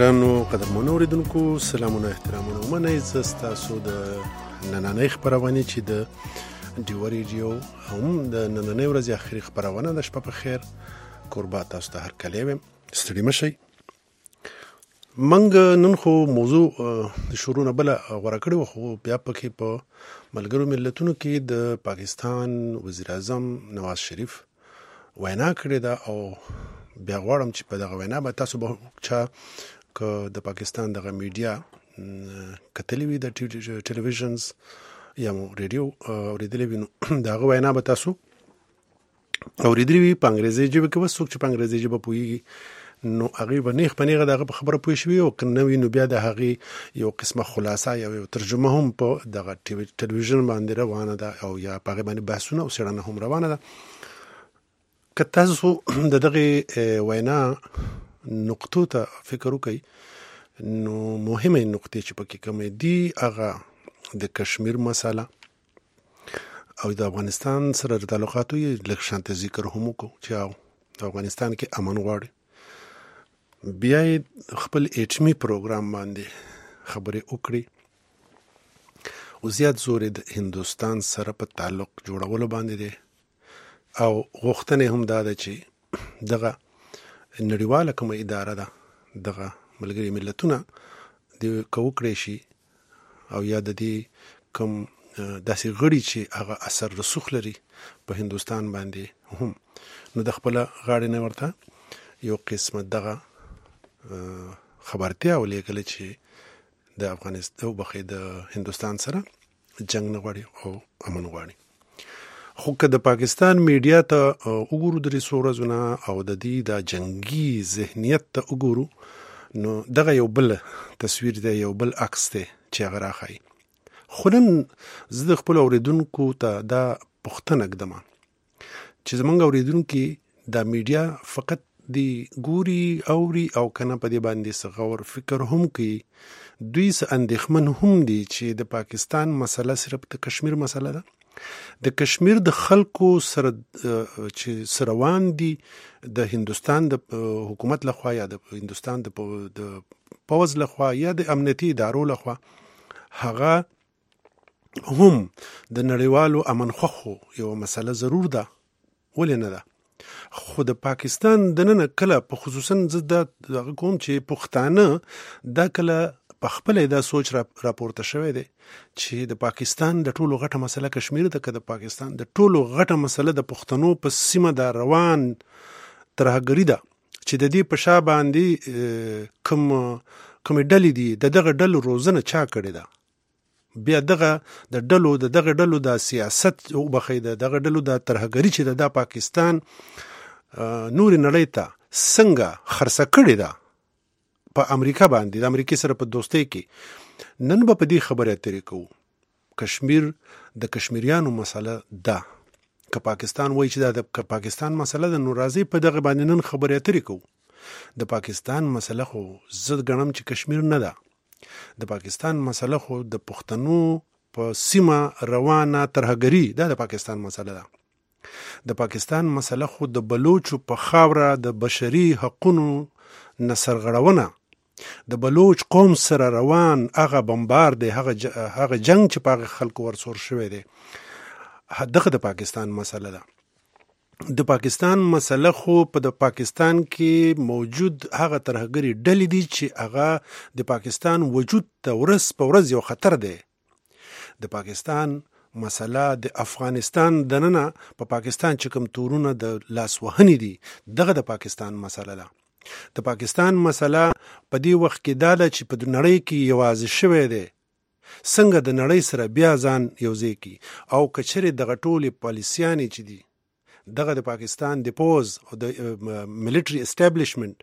ګرانو قدرمنو اوریدونکو سلامونه احترامونه ومنئ. زه ستاسو د نننۍ خپرونې چې د ډیو ریډیو هم د نننۍ ورځې اخري خپرونه ده. شپه په خیر، کوربه تاسو ته هر کلی ویم، ستړي مشئ. منګ نن خو موضوع د شروع نه بله غوره کړې وه، خو بیا پکې په ملګرو ملتونو کې د پاکستان وزیر اعظم نواز شریف وینا کړې ده، او بیا غواړم چې په دغه وینا به تاسو به چا که د پاکستان دغه میډیا کتلې وي، د ټلویزیونز یا ریډیو اورېدلې وي، نو د هغه وینا به تاسو اورېدلې وي په انګریزي ژبه کې. بس څوک چې په انګریزي ژبه پوهېږي نو هغې به نیغ په نیغه د هغه په خبره پوه شوي، او که نه وي نو بیا د هغې یو قسمه خلاصه یا یو ترجمه هم په دغه ټلویزیون باندې روانه ده، او یا په هغې باندې بحثونه او څېړنه هم روانه ده. که تاسو د دغې وینا نقطو ته فکر وکړئ نو مهمه نقطې چې پکې کومې دي هغه د کشمیر مسله او د افغانستان سره د تعلقاتو یې لږ شانته ذکر هم وکړو چې د افغانستان کې امن غواړي. بیا یې خپل ایټمي پروګرام باندې خبرې وکړي، او زیات زور د هندوستان سره په تعلق جوړولو باندې دی، او غوښتنې هم دا ده چې دغه نړیواله کومه اداره ده، دغه ملګري ملتونه د که وکړی شي، او یا د دې کوم داسې غړي چې هغه اثر رسوخ لري په هندوستان باندې هم، نو د خپله غاړې نه ورته یو قسمه دغه خبرتیا ولیږله چې د افغانستان د هندوستان سره جنگ نه غواړي او امن غواړي. خو که د پاکستان میډیا ته وګورو درې څو ورځو نه، او د دې د جنگي ذهنیت ته وګورو، نو دغه یو بل تصویر دی، یو بل عکس دی چې هغه راښایي. خو نن زه د خپلو اورېدونکو ته دا پوښتنه ږدم چې زموږ اورېدونکي دا میډیا فقط دی ګوري، اوري، او کنه په دې باندې څه غور فکر هم کوي. دوی څه اندېښمن هم دي چې د پاکستان مسله صرف د کشمیر مسله ده. د کشمیر د خلکو سره چې سره روان دي د هندوستان د حکومت لخوا یا د هندوستان د پوځ لخوا یا د امنیتي ادارو لخوا، هغه هم د نړیوالو امن خوښو یو مسله ضرور ده، ولې نه ده. خو د پاکستان دننه کله په خصوصا زه دغه کوم چې پښتانه دا کله په خپله دا سوچ راپورته شوی دی چې د پاکستان د ټولو غټه مسله کشمیر ده، که د پاکستان د ټولو غټه مسله د پښتنو په سیمه د روان ترهګري ده، چې د دې په شا باندې کومې ډلې دي، د دغه ډلو روزنه چا کړې ده، بیا دغه ډلو د سیاست وبخښئ، د دغه ډلو د ترهګري چې د پاکستان نورې نړۍ ته څنګه خرڅه کړې ده په امریکا باندې، د امریکې سره په دوستۍ کې. نن به په دې خبرې اترې کوو. کشمیر د کشمیریانو مسله ده. که پاکستان وایي چې دا د پاکستان مسله ده، نو راځي په دغه باندې نن خبرې اترې کوو. د پاکستان مسله خو زه ګڼم چې کشمیر نه ده. د پاکستان مسله خو د پښتنو په سیمه روانه ترهګري دا د پاکستان مسله ده. د پاکستان مسله خو د بلوچو په خاوره د بشري حقونو نه سرغړونه، د بلوچ قوم سره روان هغه بمبار دی، هغه جنگ چې په هغه خلکو ورسور شوی دی، دغه د پاکستان مسله ده. د پاکستان مسله خو په د پاکستان کې موجود هغه ترهګري ډلې دي چې هغه د پاکستان وجود ته ورځ په ورځ یو خطر دی. د پاکستان مسله د افغانستان دننه په پاکستان چې کوم تورونه د لاس وهنې دي، دغه د پاکستان مسله ده. د پاکستان مسله په دې وخت کې دا ده چې په نړۍ کې یوازې شوی دی، څنګه د نړۍ سره بیا ځان یوځای کړي، او که چېرې دغه ټولې پالیسیانې چې دي دغه د پاکستان د پوځ او د ملیټري اسټابلیشمنټ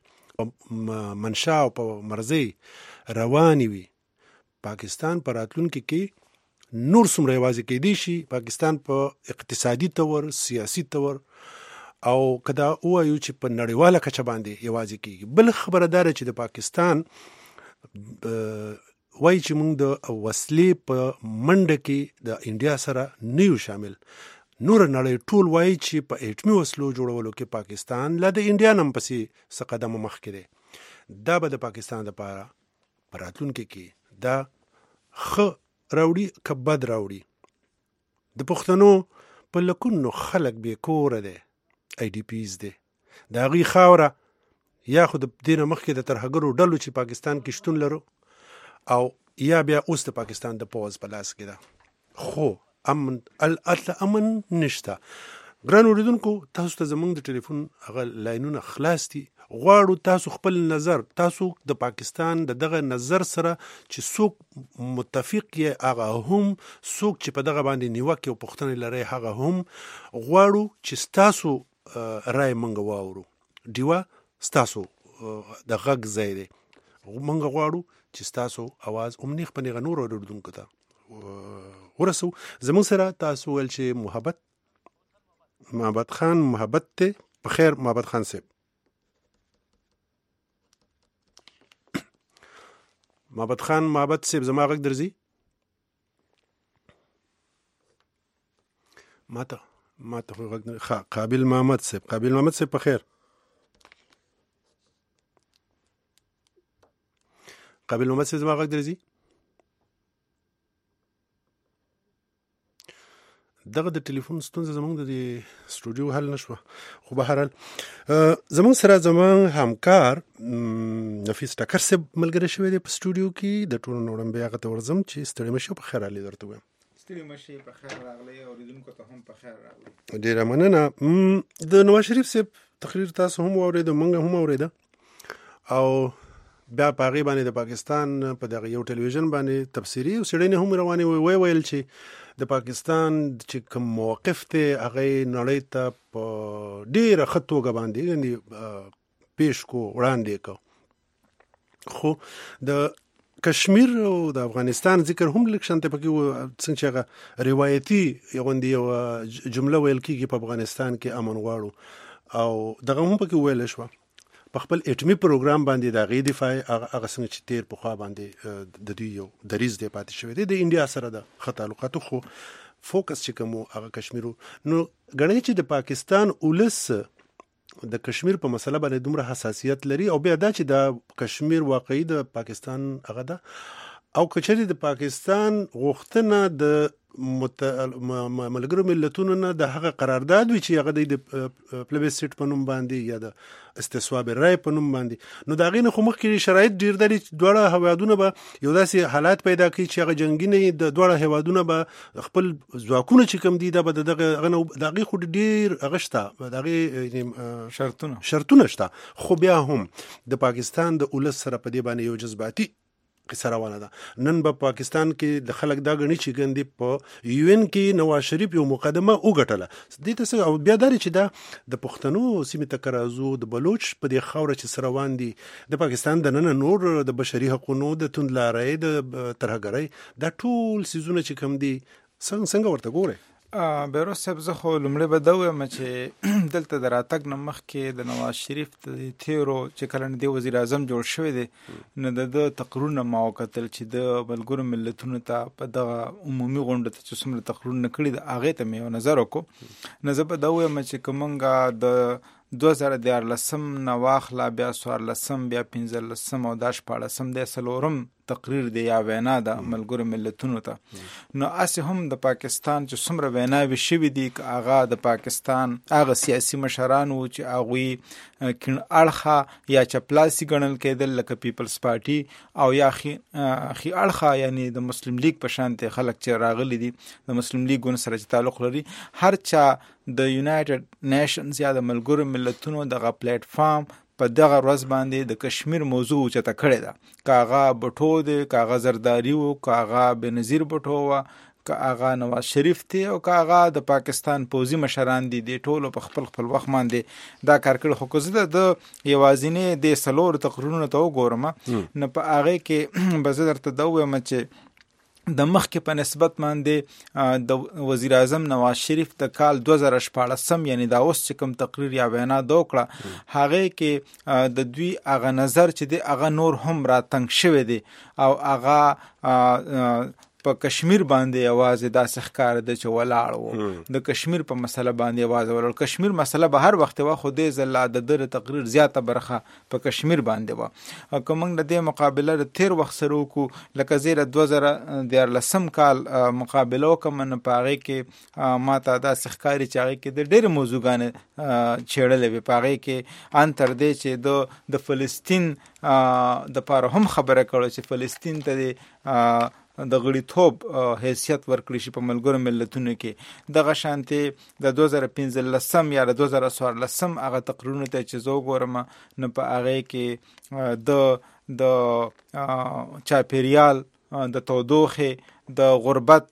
په منشا او په مرضۍ روانې وي، پاکستان په راتلونکي کې نور څومره یوازې کېدی شي، پاکستان په اقتصادي طور، سیاسي طور، او که دا ووایو چې په نړیواله کچه باندې یوازې کېږي. بل خبره دا ده چې د پاکستان وایي چې موږ د وسلې په منډه کې د انډیا سره نه یو شامل. نور نړۍ ټول وایي چې په ایټمي وسلو جوړولو کې پاکستان لا د انډیا نه هم پسې څه قدمه مخکې دی. دا به د پاکستان لپاره په راتلونکي کې دا ښه راوړي که بد راوړي. د پښتنو په لکونو خلک بې کوره دی، آی ډي پیز دی، د هغوی خاوره یا خو د دې نه مخکې د ترهګرو ډلو چې پاکستان کې شتون لرو او یا بیا اوس د پاکستان د پوځ په لاس کې ده، خو امن نشته. ګران اوریدونکو، تاسو ته زموږ د ټلیفون هغه لاینونه خلاص دي. غواړو تاسو خپل نظر، تاسو د پاکستان د دغه نظر سره چې څوک متفق یې هغه هم، څوک چې په دغه باندې نیوکې او پوښتنې لري هغه هم، غواړو چې ستاسو رای موږ واورو. ډیوه ستاسو د غږ ځای دی، موږ غواړو چې ستاسو اواز هم نیغ په نیغه نورو اوریدونکو ته ورسو. زموږ سره تاسو ویل چې محبت خان محبت ته په خیر. محبت خان صاحب، محبت خان محبت صاحب زما غږ درځي؟ ماته خو غږ نه. قابل محمد صاحب، قابل محمد صاحب په خیر؟ قابل محمد صاحب زما غږ درځي؟ دغه د ټلیفون ستونزه زموږ د سټوډیو حل نشوه، خو به هر حال زموږ سره زموږ همکار نفیس ټکر صاحب ملګری شوی دی په سټوډیو کې. د ټولو نوړم بیا هغه ته ورځم چې ستړي مه شئ، په خیر راغلی درته وایم. ستړي مه شئ، په خیر راغلی، اوریدونکو ته هم په خیر راغلی. ډېره مننه. د نواز شریف صاحب تقریر تاسو هم واورېده، موږ هم واورېده، او بیا په هغې باندې د پاکستان په دغه یو ټلویزیون باندې تبصرې او څېړنې هم روانې ویل چې د پاکستان چې کوم موقف دی هغه نړۍ ته په ډېره ښه توګه باندې پیش کو، وړاندې کو. خو د کشمیر او د افغانستان ذکر هم لږ شانته پکې څنګه چې هغه روایتي غوندې یوه جمله ویل کېږي په افغانستان کې امن غواړو، او دغه هم پکې ویل شوه په خپل اټومي پروګرام باندې د هغې دفاع هغه څنګه چې تیر پخوا باندې د دوی یو دریځ دی پاتې شوی دی د انډیا سره د ښه تعلقاتو، خو فوکس چې کوم هغه کشمیر. نو ګڼئ چې د پاکستان ولس د کشمیر په مسله باندې دومره حساسیت لري، او بیا دا چې د کشمیر واقعي د پاکستان هغه ده، او که چېرې د پاکستان غوښتنه د ملګرو ملتونو نه د هغه قرارداد وي چې هغه د پلبیسټ په نوم باندې یا د استصواب رای په نوم باندې، نو د هغې نه خو مخکې شرایط ډېر دي چې دواړه هیوادونه به یو داسې حالات پیدا کړي چې هغه جنګي نه د دواړه هیوادونه به خپل ځواکونه چې کوم دي دا به د هغې خو ډېر هغه شته، د هغې شرطونه شته، خو بیا هم د پاکستان د ولس سره په دې باندې یو جذباتي قصه روانه ده. نن به پاکستان کې د خلک دا ګڼي چې ګندې په یو ان کې نواز شریف یو مقدمه وګټله دې ته، او بیا دا چې دا د پښتنو سیمې ته که راځو، د بلوچ په دې خاوره چې سره روان دي، د پاکستان دننه نور د بشري حقونو، د توندلارۍ، د ترهګرۍ، دا ټول څیزونه چې کوم دي څنګه ورته ګورئ؟ بیروز صاحب، زه خو لومړی به دا ویم چې دلته د راتګ نه مخکې د نواز شریف د تیرو چې کله د وزیر اعظم جوړ شوی دی، نو د تقریرونه ما وکتل چې د ملګرو ملتونو ته په دغه عمومي غونډه ته چې څومره تقریرونه کړي د هغې ته مې یو نظر وکړو. نو زه به دا ویم چې که موږ د 2014 نه واخله، بیا 14، بیا 15 او دا 14 دی، 4م تقریر دی یا وینا ده ملګرو ملتونو ته، نو هسې هم د پاکستان چې څومره ویناوې شوي دي، که هغه د پاکستان هغه سیاسي مشران وو چې هغوی کیڼ اړخه یا چپلاسي ګڼل کېدل لکه پیپلز پارټي، او یا ښي اړخه یعنی د مسلم لیگ په شانتې خلک چې راغلي دي د مسلم لیګونو سره چې تعلق لري، هر چا د یونایټډ نیشنز یا د ملګرو ملتونو دغه پلیټ فارم په دغه ورځ باندې د کشمیر موضوع اوچته کړې ده، که هغه بټو دی، که هغه زرداري و، که هغه بنظیر بټو و، که هغه نواز شریف دی، او که هغه د پاکستان پوځي مشران دي، د ټولو په خپل وخت باندې دا کار کړی. خو که زه د یوازینې د 4 تقریرونو ته وګورم، نو په هغې کې به زه درته دا ووایم چې د مخکې په نسبت باندې د وزیر اعظم نواز شریف د کال 2014 یعنی دا اوس چې کوم تقریر یا وینا دا وکړه، هغې کې د دوی هغه نظر چې دی هغه نور هم راتنګ شوی دی، او هغه په کشمیر باندې یوازې داسې ښکار ده چې ولاړ و د کشمیر په مسله باندې یوازې ولاړ. کشمیر مسله به هر وخت و خو دې ځل د در تقریر زیاته برخه په کشمیر باندې و. او که موږ د دې مقابله د تیر وخت سره وکړو لکه زیره 2014 کال مقابله وکړم نو په هغې کې ما ته داسې ښکاري چې هغې کې د ډېرې موضوعګانې څېړلې وې. په هغې کې ان تر دې چې د فلسطین دپاره هم خبره کړې چې فلسطین ته د غړیتوب حیثیت ورکړي شي په ملګرو ملتونو کې. دغه شانتې د 2015 یا د 2014 هغه تقریرونو ته چې زه وګورم نو په هغې کې د چاپیریال د تودوخې د غربت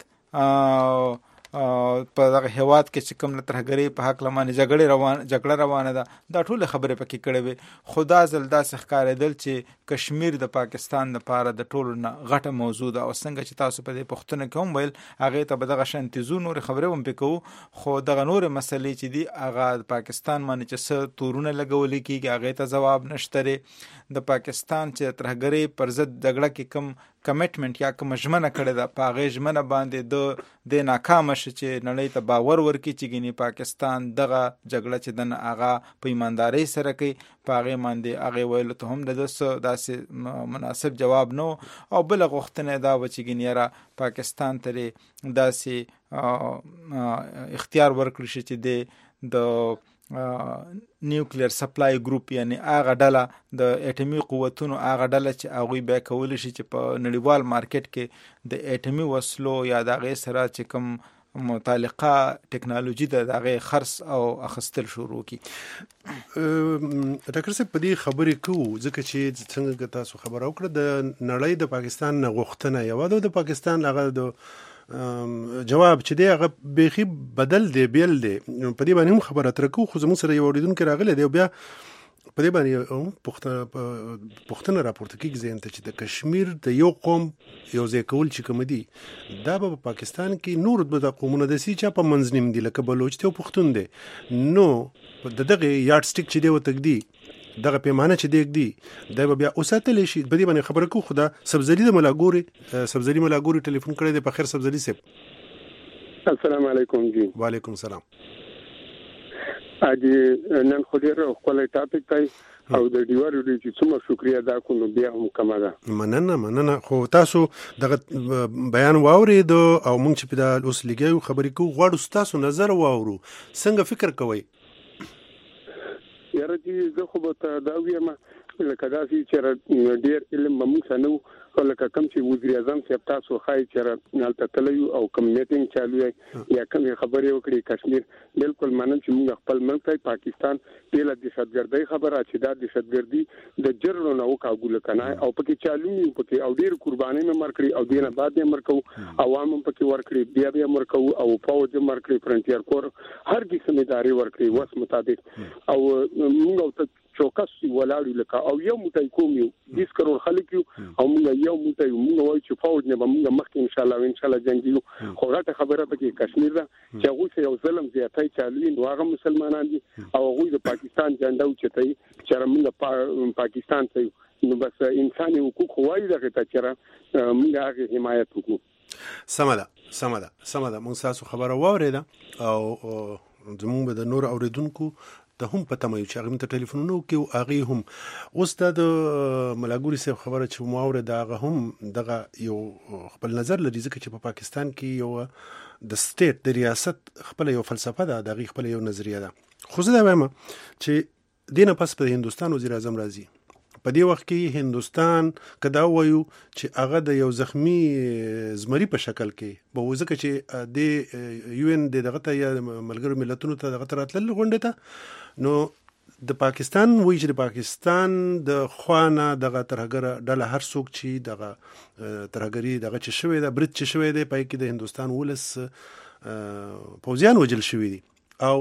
په دغه هیواد کې چې کوم ترهګرۍ په حق لمانه جګړه روانه ده دا ټول خبرې پکې کړې وي. خو دا ځل داسې ښکارېدل چې کشمیر د پاکستان لپاره د ټولو نه غټه موضوع ده. او څنګه چې تاسو په دې پوښتنه کې هم ویل هغې ته به دغه شانتې ځو نورې خبرې هم پې کوو خو دغه نورې مسلې چې دي هغه د پاکستان باندې چې څه تورونه لګولې کېږي هغې ته ځواب نشته دی. د پاکستان چې ترهګرۍ پر ضد جګړه کې کوم کمیټمنټ یا کوم ژمنه کړې ده په هغې ژمنه باندې د ناکامه شي چې نړۍ ته باور ورکړي چې ګینې پاکستان دغه جګړه چې دنه هغه په ایماندارۍ سره کوي په هغې باندې هغې ویلو ته هم د ده څه داسې مناسب جواب نه و. او بله غوښتنه دا وه چې ګینې یاره پاکستان ته داسې اختیار ورکړي شي چې د نیوکلیر سپلای ګروپ یعنی هغه ډله د اټومي قوتونو هغه ډله چې هغوی بیا کولی شي چې په نړیوال مارکیټ کې د اټومي وسلو یا د هغې سره چې کوم متعلقه ټکنالوژي د هغې خرڅ او اخیستل شروع کړي. ډاکټر صاحب په دې خبرې کوو ځکه چې څنګه تاسو خبره وکړه د نړۍ د پاکستان نه غوښتنه یوه د پاکستان هغه د جواب چې دی هغه بیخي بدل دی بیل دی. په دې باندې هم خبره اتره کوو خو زموږ سره یو اورېدونکی راغلی دی او بیا په دې باندې پوښتنه راپورته کېږي ذهن ته چې د کشمیر د یو قوم یو ځای کول چې کوم دي دا به په پاکستان کې نور د قومونه داسې چې په منځ نیم دي لکه بلوچ دی او پښتون دی نو د دغه یارډ سټیک چې دی ورته ږدي دغه پیمانه چې دی ږدي دا به بیا وساتلی شي. په دې باندې خبره کوو خو دا سبزلي د ملاګوري ټلیفون کړی دی. په خیر سبزلي صاحب السلام علیکم. جی وعلیکم السلام. اجي نن خو ډېر خپل ټاپک دی او د ډیوارو دی چې څومره شکریا دا کوم بیا هم کما ده. مننه خو تاسو دغه بیان واورید او موږ چې په دا اوس لګیو خبرې کوو غواړو تاسو نظر واورو څنګه فکر کوئ؟ یاره چې زه خو به دا ویم لکه داسې چې ډېر علم به موږ نه او لکه کوم چې وزیر اعظم صاحب تاسو ښایي چې هلته تللی او کوم میټینګ چالو یا کومې خبرې وکړي کشمیر بالکل منم چې موږ خپل ملک ته پاکستان ډېره دهشتګردۍ خبره چې دا دهشتګردي د جرړو نه وکاږو که نه او پکې چالو پکې او ډېر قربانۍ مې مړ کړي او دې نه بعد یې مړ کوو عوام هم پکې ورکړي بیا یې مړ کوو او فوج هم مړ کړي فرنټیر کور هر قسم ادارې ورکړي وس مطابق او موږ او چوکس ولاړو لکه او یو موټی کوم یو 20 کروڑ خلک یو او موږ یو موټی موږ وایو چې فوج نه به موږ مخکې ان شاء الله جنګیو. خو غټه خبره پکې کشمیر ده چې هغوی یو ظلم زیاتی چالوي نو هغه مسلمانان دي او هغوی د پاکستان جنډه اوچتوي چې موږ پاکستان ته نو بس انساني حقوق وایي دغه ته چې موږ هغه حمایت وکړو. سمه ده موږ تاسو خبره واورېده او زموږ د نور اوریدونکو ته هم پته مې چې هغه ته ټلیفونونه وکړي او هغې هم اوس دا د ملاګوري صاحب خبره چې مو واورېده هغه هم دغه یو خپل نظر لري ځکه چې په پاکستان کې یو د سټیټ د ریاست خپل یو فلسفه ده د هغې خپل یو نظریه ده. خو زه دا وایم چې دې نه پس په هندوستان وزیر اعظم راځي په دې وخت کې هندوستان که دا وایو چې هغه د یو زخمی زمري په شکل کې به ځکه چې د یو ان دغه ته یا ملګرو ملتونو ته دغه ته راتلل غونډې ته نو د پاکستان وایي چې د پاکستان د خوانه دغه ترهګره ډله هر څوک چې دغه ترهګري دغه چې شوی ده برید چې شوی دی پای کې د هندوستان 19 پوځیان وژل شوي دي او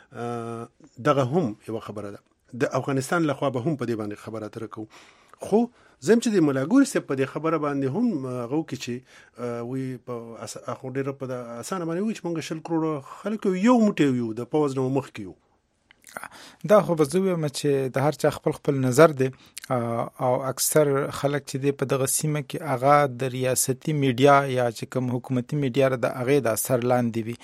دغه هم یو خبره ده. د افغانستان لخوا به هم په دې باندې خبره اتره کوو خو زم چې د ملاګوري صاحب په دې خبره باندې هم هغه وکړي چې وی په اخو ډېره په اسانه باندې وایي چې موږ 100 کروڑ خلک یو موټی یو د پوځ نه مخکې یو دا خو به زه وایم چې د هر چا خپل نظر دی او اکثر خلک چې دی په دغه سیمه کې هغه د ریاستي میډیا یا چې کوم حکومتي میډیا د هغې د اثر لاندې وي.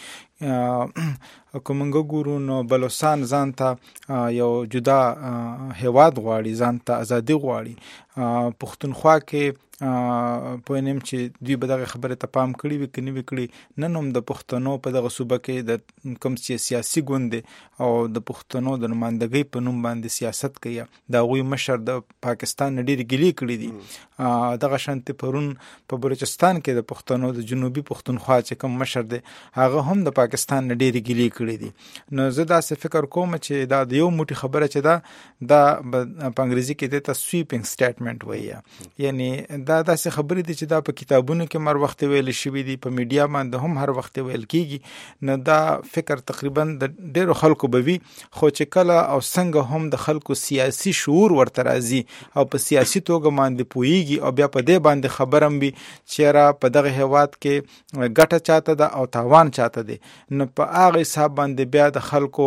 که موږ ګورو نو بلوچستان ځان ته یو جدا هیواد غواړي، ځان ته ازادي غواړي. پښتونخوا کې پوهنیم چې دوی به دغه خبره ته پام کړی وي که نه وي کړي. نن هم د پښتنو په دغه صوبه کې د کوم چې سیاسي ګوند دی او د پښتنو د نمایندګۍ په نوم باندې سیاست کوي، د هغوی مشر د پاکستان نه ډېرې ګیلې کړي دي. دغه شانتې پرون په بلوچستان کې د پښتنو د جنوبي پښتونخوا چې کوم مشر دی هغه هم د پاکستان نه ډېرې ګیلې کړي دي. نو زه داسې فکر کوم چې دا د یو موټي خبره چې دا په انګریزي کې دی ته سویپینګ سټیټمنټ وایي، یعنی دا داسې خبرې دي چې دا په کتابونو کې مر وخت ویل شوي دي، په میډیا باندې هم هر وخت ویل کیږي. نو دا فکر تقریبا د ډېرو خلکو به وي، خو چې کله او څنګه هم د خلکو سیاسي شعور ورته راځي او په سیاسي توګه باندې پوهیږي او بیا په دې باندې خبرم وي چې را په دغه هیواد کې ګټه چاته ده او تاوان چاته دی، نو په هغه حساب باندې بیا د خلکو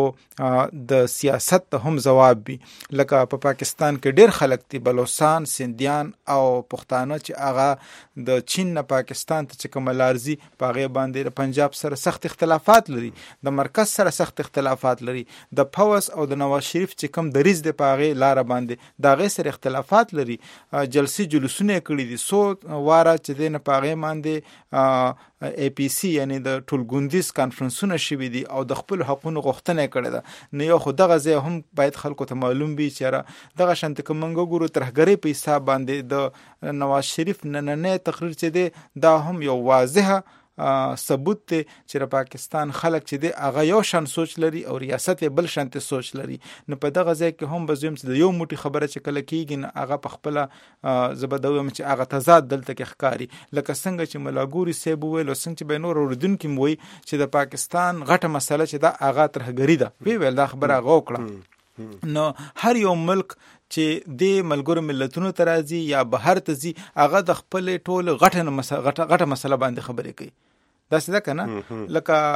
د سیاست ته هم ځواب وي. لکه په پاکستان کې ډېر خلک دي، بلوچستان، سندیان او پښتانه چې هغه د چین نه پاکستان ته چې کومه لارځي په هغې باندې د پنجاب سره سخت اختلافات لري، د مرکز سره سخت اختلافات لري، د پوس او د نواز شریف چې کوم دریځ دی په هغې لاره باندې د هغې سره اختلافات لري. جلسې جلوسونه یې کړي دي، څو واره چې دی نه په هغې باندې APC یعنی د ټولګوندیز کانفرنسونه شوي دي او د خپل حقونو غوښتنه یې کړې ده. نو یو خو دغه ځای هم باید خلکو ته معلوم وي چې دغه شانتې که موږ وګورو ترهګرۍ په حساب باندې د نواز شریف نننی تقریر چې دی دا هم یو واضحه ثبوت دی چې د پاکستان خلک چې دی هغه یو شان سوچ لري او ریاست یې بل شانتې سوچ لري. نو په دغه ځای کې هم به زه یم چې د یو موټي خبره چې کله کېږي نو هغه په خپله زه به دا ویم چې هغه تضاد دلته کې ښکاري، لکه څنګه چې ملا ګوري صاحب وویل او څنګه چې به نور اورېدونکي م وایي چې د پاکستان غټه مسله چې دا هغه ترهګري ده. ویل دا خبره هغه وکړه. نو هر یو ملک چې د ملګرو ملتونو ته راځي یا بهر ته ځي هغه د خپل ټول غټه مسله باندې خبرې کوي. داسې ده که نه؟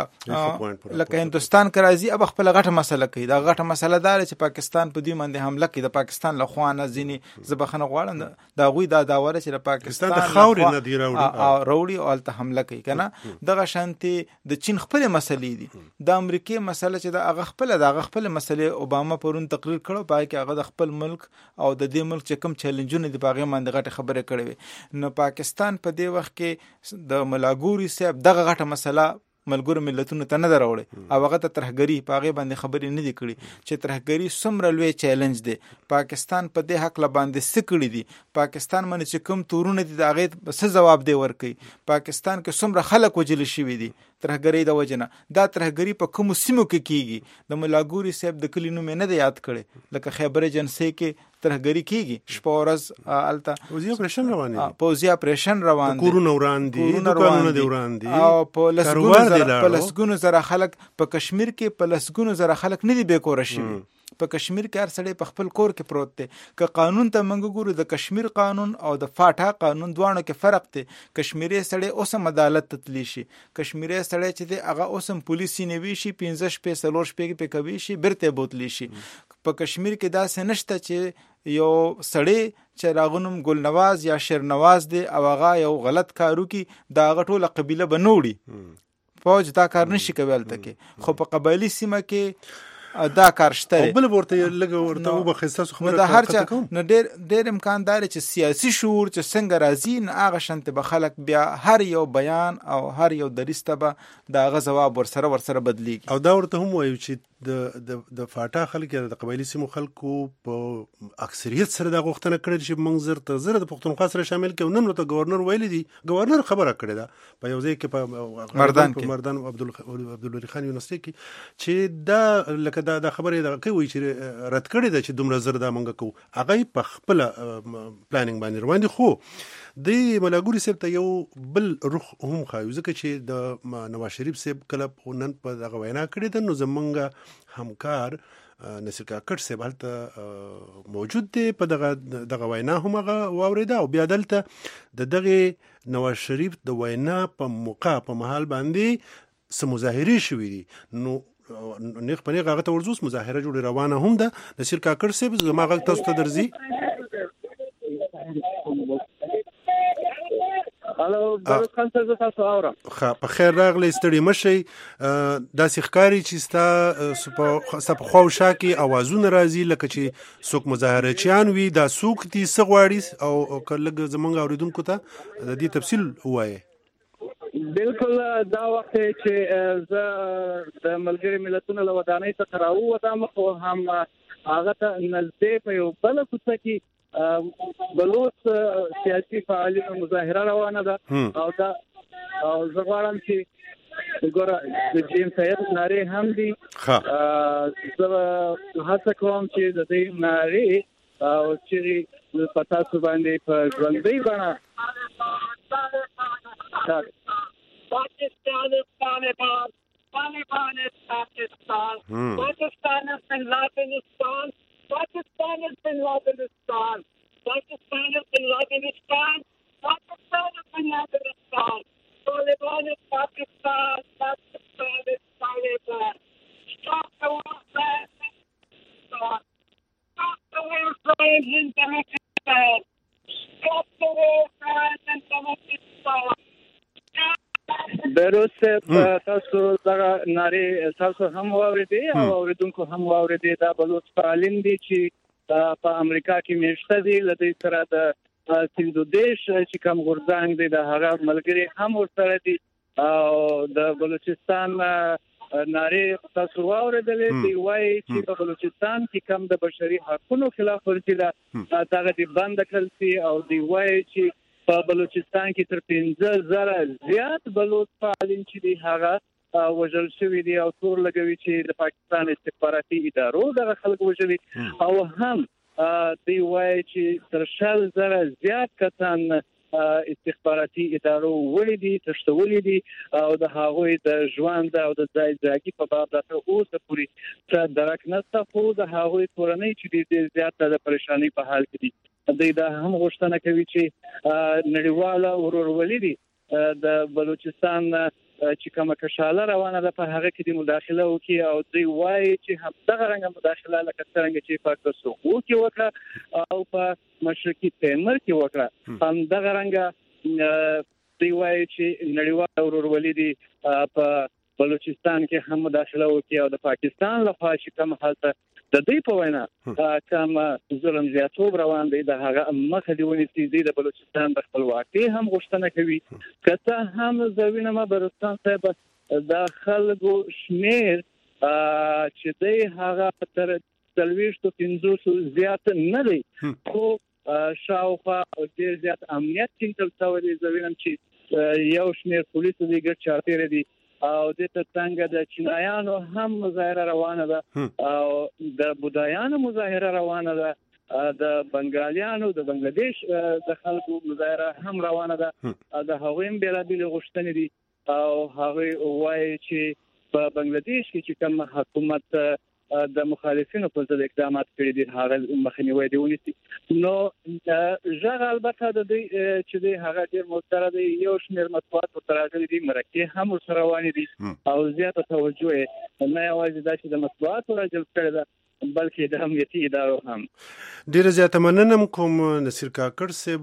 لکه هندوستان که راځي اب خپل غټه مسله کوي. دا غټه مسله دا چې پاکستان په دوی باندې حمله کوي، د پاکستان له خوا نه ځینې زه بخښنه غواړم د هغوی دا داوره چې د پاکستان د خاورې نه دی راوړي او هلته حمله کوي که نه. دغه شانتې د چین خپلې مسلې دي، د امریکې مسله چې د هغه خپله د هغه خپلې مسلې اوباما پرون تقریر کړو، په هغې کې هغه د خپل ملک او د دې ملک چې کوم چیلنجونه دي په هغې باندې غټې خبرې کړې وې. نو پاکستان په دې وخت کې د ملاګوري صاحب دغه غټه مسله ملګرو ملتونو ته نه ده راوړې او هغه ته ترهګري په هغې باندې خبرې نه دي کړي چې ترهګري څومره لوی چیلنج دی. پاکستان په دې هکله باندې څه کړي دي، پاکستان باندې چې کوم تورونه دي د هغې څه ځواب دی ورکوي، پاکستان کې څومره خلک وژلي شوي دي ترهګرۍ د وجې نه. دا ترهګري په کومو سیمو کې کېږي؟ د ملاګوري صاحب د کلي نوم یې نه دی یاد کړی، لکه خیبر ایجنسۍ کې ترهګري کېږي، شپه ورځ هلته پوځي اپریشن روان دي، کورونه وران دي، دوکانونه دي وران دي او په لسګونو زره خلک په کشمیر کې په لسګونو زره خلک نه دي بېکوره شوي. په کشمیر کې هر سړی په خپل کور کې پروت دی. که قانون ته موږ ګورو د کشمیر قانون او د فاټا قانون دواړو کې فرق دی. کشمیری سړی اوس هم عدالت ته تللی شي، کشمیری سړی چې دی هغه اوس هم پولیسي نیوي شي، 15 شپې 4 شپې پې کوي شي، بیرته بوتلی شي. په کشمیر کې داسې نشته چې یو سړی چې راغونم ګلنواز یا شیرنواز دی او هغه یو غلط کار وکړي د هغه ټوله قبیله به نه وړي. فوج دا کار نشي کوي هلته کې، خو په قبایلي سیمه کې دا کار شته. او بل ورته لږه ورته وبخښئ ستاسو خبره د هر چا نو ډېر امکان دی چې سیاسي شعور چې څنګه راځي نو هغه شانتې به خلک بیا هر یو بیان او هر یو دریځ ته به د هغه ځواب ورسره بدلیږي. او دا ورته هم وایو چې د فاټا خلک یا د قبایلي سیمو خلکو په اکثریت سره دا غوښتنه کړې چې موږ زر د پښتونخوا سره شامل کړو. نن ورته گورنر ویلی دی، گورنر خبره کړې ده په یو ځای کې په مردان عبدالولي خان یونیورسټي کې چې دا لکه دا خبرې دا کوي چې رد کړې ده چې دومره زر دا موږ کوو. هغه په خپله پلانینګ باندې روان دي. خو د ملاګوري صاحب ته یو بل رخ هم ښایو، ځکه چې د نواز شریف صاحب کله نن په دغه وینا کړې ده، نو زمونږ همکار نصیر کاکړ صاحب هلته موجود دی، په دغه وینا هم هغه واورېده او بیا دلته د دغې نواز شریف د وینا په موقع په مهال باندې څه مظاهرې شوي دي. نو نیغ په نیغ هغه ته ورځوس مظاهره جوړه روانه هم ده. نصیر کاکړ صاحب زما غږ تاسو ته درځي؟ هلو بروز خان صاحب تاسو اورم. په خیر راغلی، ستړي مشئ. داسې ښکاري چې ستا په خوا او شا کې اوازونه راځي لکه چې څوک مظاهرچیان وي. دا څوک دي، څه غواړي، او که لږ زموږ اورېدونکو ته د دې تفصیل ووایې. بالکل دا وخت چې زه د ملګري ملتونو له ودانۍ څخه راووتم، خو هم هغه ته نږدې په یو بله کوڅه کې بلوچ سیاسي فعالینو مظاهره روانه ده، او زه غواړم چې ګوره د جیم سید نارې هم دي. زه هڅه کوم چې د دې نارې او چې په تاسو باندې په ژوندۍ بڼه Pakistan is Taliban, Taliban is Pakistan, Pakistan is Bin Ladenistan, Pakistan is Bin Ladenistan, Pakistan is Bin Ladenistan, Pakistan is Bin Ladenistan, Taliban is Pakistan, Pakistan is Taliban. Stop the war, Pakistan. Stop the war, Pakistan. Stop the war, Pakistan. بروز تاسو دا نارې تاسو هم واورېدې او اوریدونکو هم واورېدې. دا بلوچ فعالین دي چې په امریکا کې میشته دي، له دې سره د سیندو دیش چې کوم غورځنګ دی د هغه ملګري هم ورسره دي، او د بلوچستان نارې تاسو واورېدلې. دی وایي چې په بلوچستان کې کوم د بشري حقوقو خلاف ورزي ده دغه دی بند کړل شي، او دی وایي چې په بلوچستان کې تر 15,000 زیات بلوچ فعالین چې دي هغه وژل شوي دي، او تور لګوي چې د پاکستان استخباراتي ادارو دغه خلک وژلي، او هم دی وایي چې تر 100,000 زیات کسان استخباراتي ادارو وړي دي، تښتولي دي، او د هغوی د ژوند او د ځای ځایګي په باب تر اوسه پورې څه درک نشته، خو د هغوی کورنۍ چې ډېر زیات د پریشانۍ په حال کې دي. دوی دا هم غوښتنه کوي چې نړیواله ورورولي دي د بلوچستان چې کومه کشاله روانه ده په هغه کې د مداخله وکړي، او دوی وایي چې همدغه رنګه مداخله لکه څنګه چې په کوسوو کې وکړه او په مشرقي تیمور کې وکړه، همدغه رنګه دوی وایي چې نړیواله ورورولي دي په بلوچستان کې هم مداخله وکړي، او د پاکستان لخوا چې کوم هلته د دې په وینا کوم ظلم زیاتوب روان دی د هغه مخه دی ونیسي. د بلوچستان د خپلواکۍ هم غوښتنه کوي. کته هم زوینه برستان صاحب د خلکو شمیر چې دی هغه تر 350 زیات نه دی، خو شاوخوا ډیر زیات امنیت ټینګ شوی دی. زوینم چې یو شمیر پولیسو دی ګر چارتیر دي، او د څنګه د چینایانو هم مظاهره روانه ده، او د بودایانو مظاهره روانه ده، د بنگالیانو د بنگلاديش د خلکو مظاهره هم روانه ده. د هغوی بیلابیل غوښتنې دي، او هغوی وایي چې په بنگلاديش کې چې کوم حکومت د مخالفینو په ضد اقدامات کړي دي هغه مخنیوي دی ونیسي. نو ژغ البته د دې چې د هغه ډیر مسترد یو شمیر مطبوعات او تراجل دي مرکه هم سره روان دي، او زیاته توجه نه یوازې د مطبوعات راجل کړي ده بلکې د امنیتي ادارو هم. ډیر زیاته مننه کوم نصیر کاکړ صاحب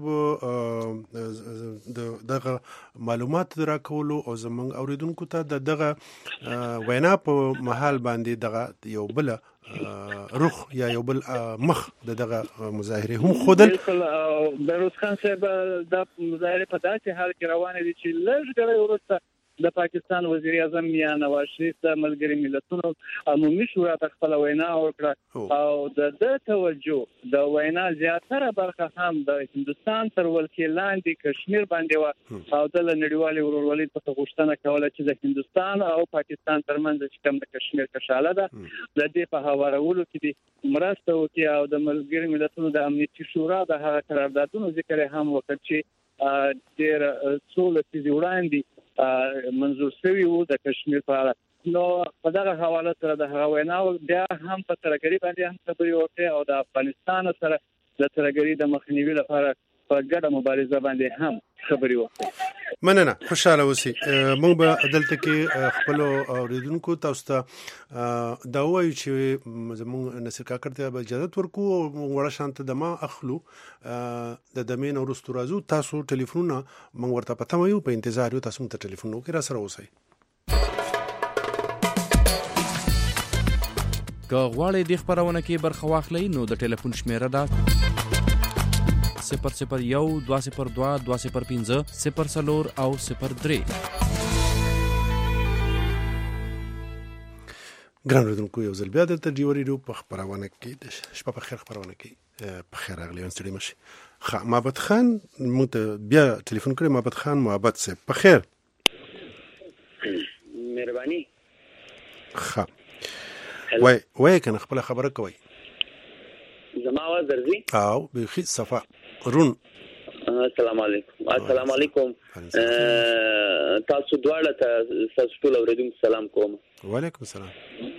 دغه معلومات راکولو او زمونږ اوریدونکو ته دغه وینا په محل باندې دغه یو بل روح یا یو بل مخ دغه مظاهره هم خودل. بروز خان صاحب د مظاهره په داسې حال کې روانه دي چې لږ ورسته د پاکستان وزیر اعظم میاں نواز شریف د ملګري ملتونو عمومي شورا ته خپل وینا وکړه، او د توجه د وینا زیاتره برخه هم د هندستان تر ولکې لاندې کشمیر باندې و، او د نړیوالې ورورولۍ په غوښتنه کوله چې د هندستان او پاکستان ترمنځ چې کوم د کشمیر کشاله ده د دې په هوارولو کې مرسته وکړي، او د ملګري ملتونو د امنیتي شورا د هغه قراردادونو ذکر هم وکړ چې ډېر څو لسیزې وړاندې منظور شوی وو د کشمیر په اړه. نو په دغه حواله سره د هغه وینا بیا هم په ترګری باندې هم خبرې وکړي، او د افغانستان سره د ترګری د مخنیوي لپاره په ګډه مبارزه باندې هم خبرې وکړي. مننه خوشاله اوسئ. موږ به دلته کې خپل اوریدونکو تاسو ته دا وایو چې زموږ نصیر کاکړ ته به اجازه ورکو او وړه شانته د ما اخلو د دمین ورستو راځو. تاسو ټلیفونونه موږ ورته پته مو په انتظار یو. تاسو ته ټلیفون وکړئ را سره اوسئ. که غواړئ د خبرونه کې برخه واخلئ نو د ټلیفون شمیره ده 001 202 205 04 او 03. ګران اوریدونکو یو ځل بیا د ډیو ریډیو په خبرونه کې د شپه په خیر خبرونه کې په خیر اغلی ونستړي مشي. محمد خان مو ته بیا ټلیفون کړی. محمد خان محبت سه په خیر. مهرباني. وای کنه خپل خبره کوي. زما आवाज درځي؟ او بخي صفا رون. السلام علیکم. السلام علیکم. تاسو دواړه تاسو ټول اوریدونکو سلام کوم. وعلیکم السلام.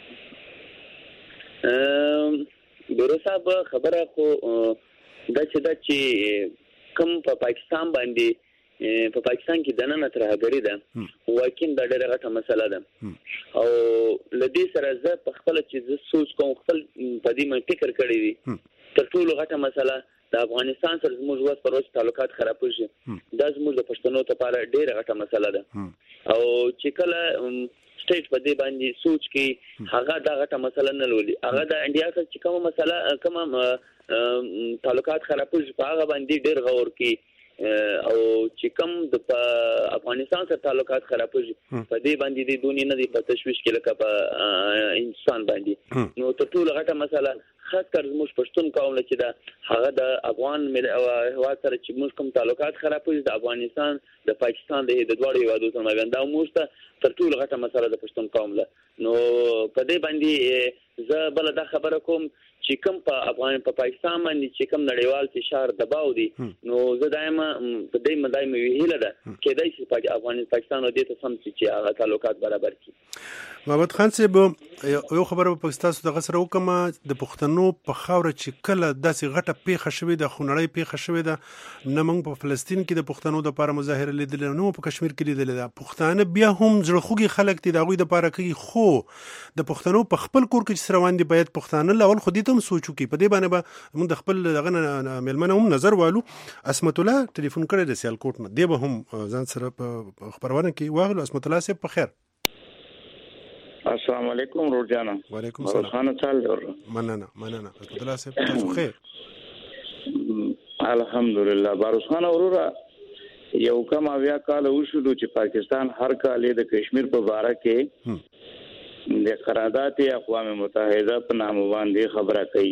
ډیرو صاحب خبره خو دا چې کوم په پاکستان باندې په پاکستان کې د نن ترهګری ده واکین دا ډیره غټه مسله ده او لدی سره زه په خپل چې زه سوچ کوم خپل په دې من فکر کړی دی تر ټولو غټه مسله د افغانستان سره زموږ ورځ پر ورځ تعلقات خراب شي. دا زموږ د پښتنو لپاره ډیره غټه مسله ده او چې کله سټیټ په دې باندې سوچ کې هغه دا غټه مسله نه لولي. هغه د انډیا سره چې کومه مسله کومه تعلقات خراب شي په هغه باندې ډیر غور کوي او چې کوم د افغانستان سره تعلقات خراب شي په دې باندې د دونی نه دی په تشويش کې لکه په هندستان باندې. نو ټول غټه مسله خاص کر زموږ پښتون قوم چې دا هغه د افغان هیواد سره چې موږ کوم تعلقات خراب شي د افغانستان د پاکستان د دوړو هیوادو سره باندې دا موږ ته ټول غټه مسله د پښتون قوم له. نو په دې باندې زه بل دا خبره کوم چې کوم په پاکستان باندې چې کوم نړیوال فشار دباو دي نو زه دایمه په دې مدایمه ویله ده چې دای چې پاکستان او دې ته سم چې هغه تعلقات برابر کړي. محمد خان صاحب یو خبره په پاکستان سره غسر وکم د پښتنو په خاور چې کله داسې غټه پیښه شوې ده خونړی پیښه شوې ده نه موږ په فلسطین کې د پښتنو د لپاره مظاهره لیدل نه په کشمیر کې لیدل ده. پښتانه بیا هم زړخوږي خلک دي دغه د لپاره کوي خو د پښتنو په خپل کور کې چې روان دي باید پښتانه لول خو دې ته سوچو کې په دې باندې به موږ د خپل دغه ملمنه هم نظر والو. اسمت الله ټلیفون کړی د سیالکوټ نه دی به هم ځان سره په خبرونه کې واغلو. اسمت الله صاحب په خیر. السلام علیکم رور جانا. وعلیکم السلام. خانه چال ور مننه اسمت الله صاحب تاسو خیر؟ الحمدلله. باروس خان اورورا یو کم اویا کال وشلو چې پاکستان هر کال د کشمیر په باره کې د قرارداد اقوام متحده په نامه باندې خبره کوي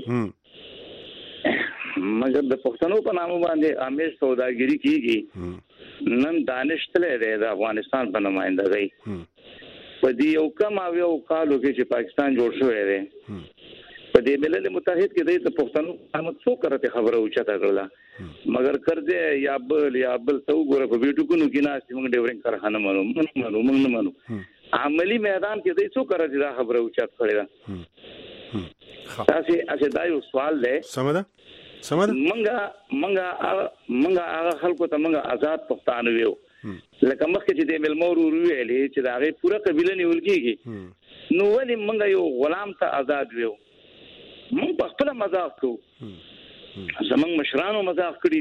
مګر د پښتنو په نامه باندې امیش سوداګری کیږي. نن دانش تلې د افغانستان په نمائندګۍ په دې یو کم اویا کالو کې چې پاکستان جوړ شوی دی په دې ملل متحد کې د پښتنو احمد څو کرته خبره اوچته کړله مگر کړدې یا بل تو ګوره په ویډیو کو نو کې نه موږ ډیورنګ کارخانه منو عملی میدان کې د څو کرته دا خبره اوچت کړی دا تاسو دا یو سوال دی. سمده منګه هغه خلکو ته منګه آزاد پښتانه ویو لکه مخکې چې د ملمور ویلې چې دا غي پوره قبيله نیول کیږي نو ولې منګه یو غلام ته آزاد ویو. مونږ په خپل مذاق کوو زمونږ مشرانو مذاق کړی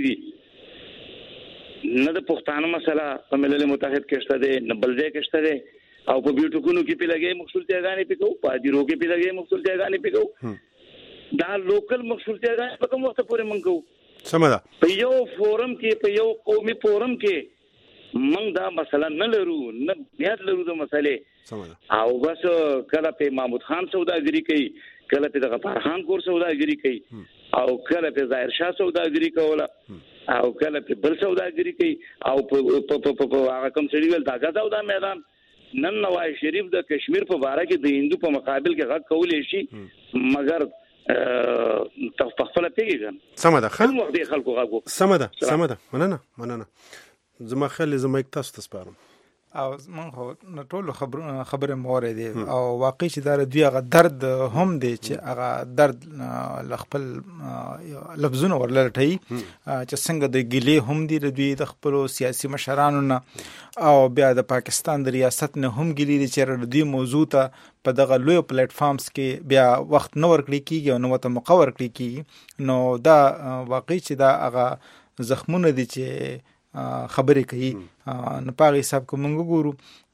دي نه د پښتانه مسله په ملل متحد کې شته دي نه بل ځای کې شته دي او په بیوټکونو کې په لګي مخصوصیتګانې پکو په دیرو کې په لګي مخصوصیتګانې پکو دا لوکل مخصوصیتګانې په کوم وخت پورې مونږ کوو. سمه ده په یو فورم کې په یو قومي فورم کې مونږ دا مثلا نه لرو نه بیا لرو د مسلې او بس کله په محمود خان سوداګری کوي کله په دغه فرحان کور سوداګری کوي او کله په ظاهر شاه سوداګری کوله او کله په بل سوداګری کوي او په هغه کوم څه ویل دا غدا دا میدان نن نواز شریف د کشمیر په باره کې د هندو په مقابل کې غږ کولې شي مگر تخفل پیږي. سمه ده خل وخت خلکو غږ سمه ده مننه زما خل زما یک تاسو تسپارم. او من خو ټول خبره مورې دي او واقعي چې دا دوی هغه درد هم دی چې هغه درد خپل لفظونه ورلټي چې څنګه د ګلې هم دي دوی د خپل سیاسي مشرانو نه او بیا د پاکستان د ریاست نه هم ګلې دي چې دوی موضوع ته په دغه لوی پلیټ فارمز کې بیا وخت نه ورکړي کیږي او نو ته موقع ورکړي کیږي نو دا واقعي چې دا هغه زخمونه دي چې خبرې کوي نو پاغي حساب کوم ګورو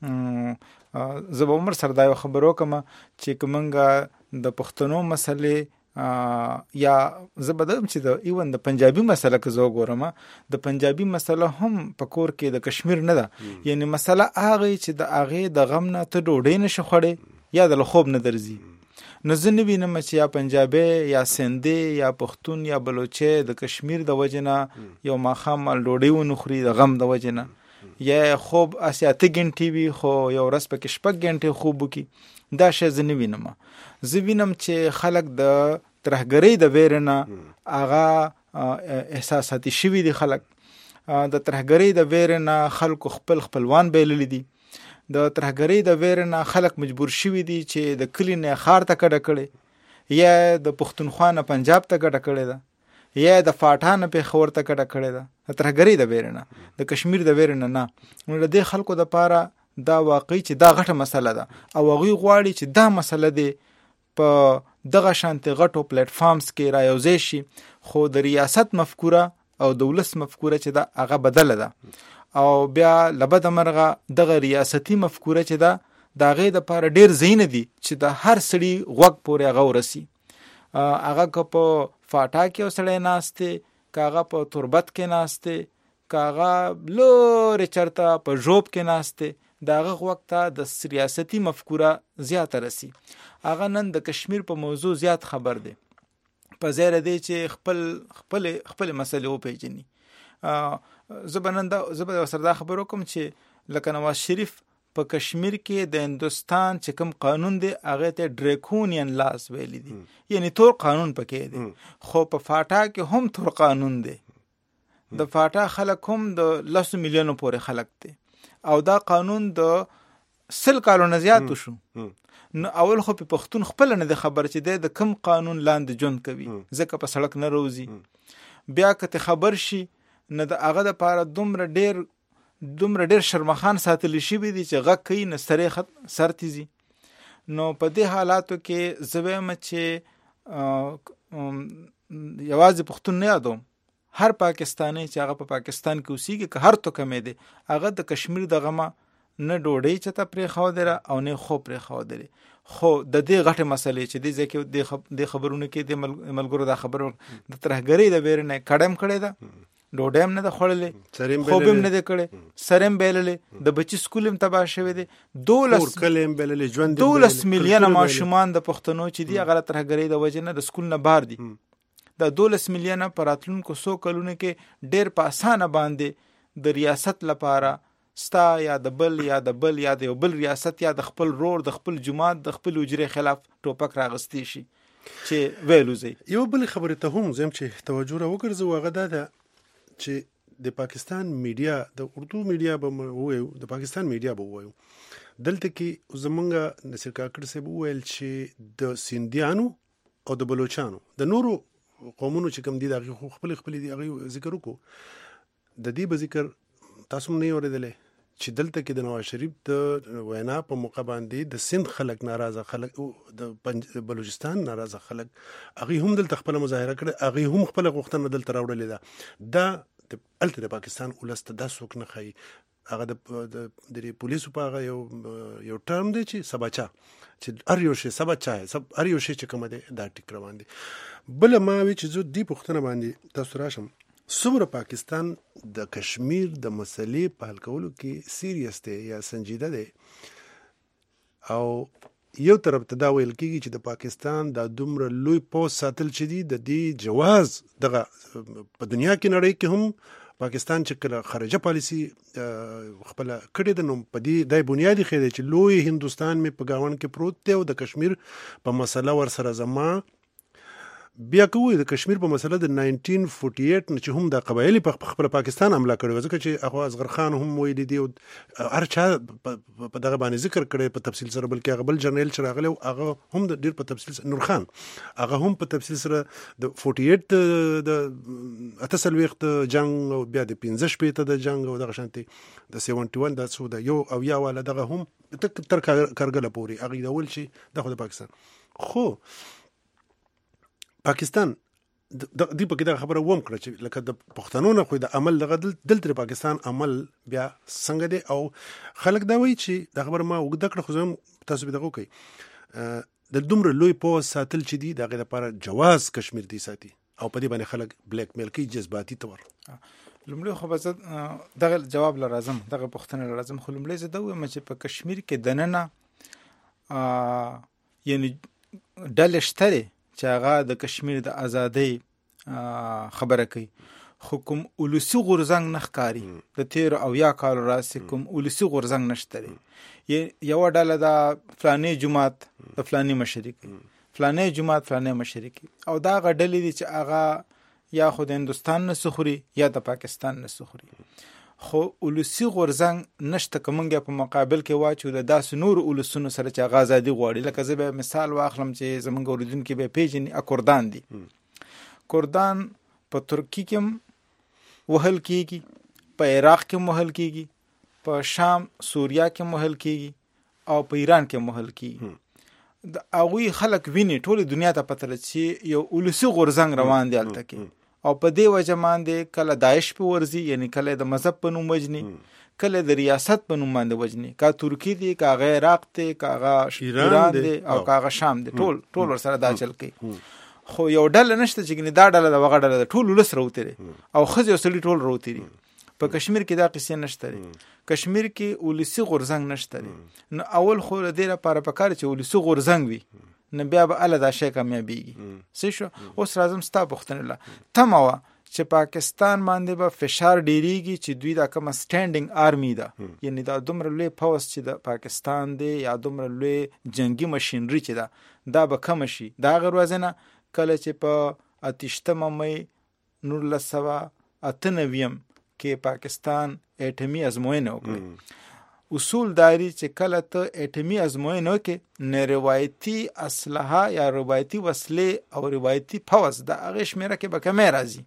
زه به عمر سره دا خبرو کوم چې کومنګا د پښتنو مسلې یا زبردم چې د ایون د پنجابي مسله که زه ګورم د پنجابي مسله هم په کور کې د کشمیر نه ده یعنی مسله هغه چې د هغه د غم نه ته ډوډۍ نشي خوړې یا د خوب نه درځي نو زه نه وینم چې یا پنجابي یا سندي یا پښتون یا بلوچي د کشمیر د وجنه یو ماخام ډوډۍ ونخوري د غم د وجنه یا خوب اسیاته ګنټي وي خو یو ورځ په کې شپږ ګنټه خوب وکي دا شی زه نه وینم زه وینم چې خلک د ترهګرۍ د ویرنه هغه احساساتي شوي دي خلک د ترهګرۍ د ویرنه خلکو خپلوان بیلل دي د ترهګرۍ د ویرنه خلک مجبور شوي دي چې د کلی نه خار ته کډه کړي یا د پښتونخوا نه پنجاب ته کډه کړي ده یا د فاټان په خور ته کډه کړي ده ترهګرۍ د ویرنه د کشمیر د ویرنه نه نو د خلکو د پاره دا واقعي چې دا غټه مسله ده او هغه غواړي چې دا مسله ده په دغه شانته غټو پلیټ فارمز کې رايوځي شي خو د ریاست مفکوره او دولت مفکوره چې دا هغه بدله ده او بیا لبد مرغه دغه ریاستي مفکوره چې دا دغه د پاره ډیر زین دي چې د هر سړي غوږ پورې هغه ورسي هغه په فاټا کې وسړې ناشته کاغه په تربت کې ناشته کاغه لور چرته په جوب کې ناشته دغه وخت د سیاسي مفکوره زیات رسی هغه نن د کشمیر په موضوع زیات خبر دی په زیره دی چې خپل مسلې او پیژني زبر سردا خبرو کوم چې لکه نواز شریف په کشمیر کې د هندستان چې کوم قانون دی هغه ته ډریکونین لاس ویل دي یعنی تور قانون پکې دی خو په فاټا کې هم تور قانون دی د فاټا خلک هم د 10 میلیونو پورې خلک دي او دا قانون د 100 کالونو زیات شو نو اول خو په پښتون خپل نه د خبر چې د کم قانون لاندې جون کوي ځکه په سړک نه روزي بیا کته خبر شي نه د هغه د پاره دومره ډیر شرمخان ساتل شي به دي چې غږ کوي نه سره سر تیزي نو په دې حالاتو کې زویم چې یوازې پښتون نه یادوم هر پاکستانی چې هغه په پاکستان کې اوسېږي که هر تو کمې دي هغه د کشمیر د غمه نه ډوډۍ چته پرې خو دره او نه خو پرې خو دره خو د دې غټه مسلې چې دې ځکه د خبرونه کې د ملګرو دا خبرو د ترهګری د بیرنه کډم کړي دا ډوډم نه د خړلې خوبم نه د کړي سرم بیللې د بچی سکولم تبا شوی دي 12 میلیونه ماشومان د پښتنو چې دی غلط ترهګری د وجنه د سکول نه بار دي د 12 میلیونه پراتلونکو 100 کلونه کې ډېر په اسانه باندې د ریاست لپاره ستا یا د بل یا د یو بل ریاست یا د خپل رور د خپل جماعت د خپل وجري خلاف ټوپک راغستی شي چې ویلوزي یو بل خبره ته هم زم چې توجه وکړځو هغه ده چې د پاکستان میډیا د اردو میډیا به وایو د پاکستان میډیا به وایو دلته کې زمونږه نصر کاکړ صاحب ویل چې د سیندیانو او د بلوچستانو د نورو قومونو چې کوم دي د خپل دي هغه ذکر وکړو د دې به ذکر تاسو نه اوریدلې چې دلته کې د نواز شریف د وینا په موقع باندې د سند خلک ناراضه خلک د بلوچستان ناراضه خلک هغه هم دلته خپل مظاهره کړي هغه هم خپل غوښتنه دلته راوړلې ده الته د پاکستان ولسته د سوک نه خي هغه د پولیسو په هغه یو ټرم دی چې سباچا چې هر یو شی سباچا هر یو شی چې کوم دی دا ټیک روان دي بل ما وی چې زه دی پښتنه باندې تاسو راشم څومره پاکستان د کشمیر د مسلې په حل کولو کې سیریس دی یا سنجیده دی او یو طرف ته دا ویل کېږي چې د پاکستان د دومره لوی پوس ساتل چې دی د دې جواز دغه په دنیا کې نړۍ کې هم پاکستان چې کله خارجه پالیسی خپل کړی د نو په دې د بنیادی خېده چې لوی هندستان می په گاون کې پروت دی او د کشمیر په مسله ور سره زما بیا کوی د کشمیر په مسله د 1948 نه چې هم د قبایلی په خپل پاکستان حمله کړې ځکه چې هغه اصغر خان هم ویلي دی او هر چا په دغه باندې ذکر کړي په تفصیل سره، بلکې هغه بل جنرال چې راغلی هغه هم د ډیر په تفصیل سره، نور خان هغه هم په تفصیل سره د 48 د 48 جنگ او بیا د 15 د جنگ او دغه شانتي د 71 د سو د یو او یا ولا دغه هم تر کارګل پوري هغه د ول شي د پاکستان. خو پاکستان دی په کې دا خبره ووم کړه چې لکه د پښتنو نه خو د عمل دغه دلته پاکستان عمل بیا څنګه دی، او خلک دا وایي چې دا خبره ما وګد کړه، خو زم تاسو به دغه کوي د دومره لوی پوز ساتل چې دی دغه لپاره جواز کشمیر دی ساتي او په دې باندې خلک بلیک میل کوي جذباتي تور. لومړی خو به دغه جواب لازم دغه پښتنه لازم خو لومړی زه دا وایم چې په کشمیر کې دننه یعنی ډلې شته چې هغه د کشمیر د ازادۍ خبره کوي، خو کوم ولسی غورځنګ نه ښکاري د 13 او یا کال راسي کوم ولسی غورځنګ نشته. یو ډله د فلاني جماعت د فلاني مشري کوي، فلاني جماعت فلاني مشري کوي، او دا غډلې دي چې هغه یا خو د هندستان نه سخوري یا د پاکستان نه سخوري، خو ولسی غورځنګ نشته. کومنګ په مقابل کې واچو د داس نور ولسونو سره چې هغه ازادي غواړي. لکه زه به مثال واخلم چې زمونږ اوریدونکو به پیژني کردان دي. کردان په ترکی کې وهل کیږي، په عراق کې وهل کیږي، په شام سوریا کې وهل کیږي او په ایران کې وهل کیږي. د هغوی خلک ویني ټول دنیا ته پته لري چې یو ولسی غورځنګ روان دی هلته کې، او په دې وجه باندې کله داعش په ورزي، یعنی کله د مذهب په نوم وجني، کله د ریاست په نوم باندې وجني، کا ترکی دی، کا عراق دی، کا ایران دی او کا شام دی، ټول ورسره دا چل کوي. خو یو ډله نشته چې دا ډله د وغه ډله ټول ولس راوتري او خځې او سړي ټول راوتري. په کشمیر کې دا قصې نشته، کشمیر کې ولسی غورځنګ نشته. نو اول خو د دې لپاره پکار چې ولسی غورځنګ وي، نه بیا به الله دا شی کامیابیږي. څه شو اوس راځم ستا پوښتنه له تموا چې پاکستان باندې به فشار ډیریږي چې دوی دا کوم سټانډینګ آرمی ده، یعنی دا دومره لوی پوس چې د پاکستان دی یا دومره لوی جنگي ماشينري چې دا به کم شي. دا غیر وزنه کله چې په 28 مې 1998 کې پاکستان اټمی ازموینه وکړه. اصول داری چې کله ته اټمی ازموینه کې نه روایتي اسلحه یا روایتي وسلې او روایتي پوز د هغه شمیره کې به کمه راځي.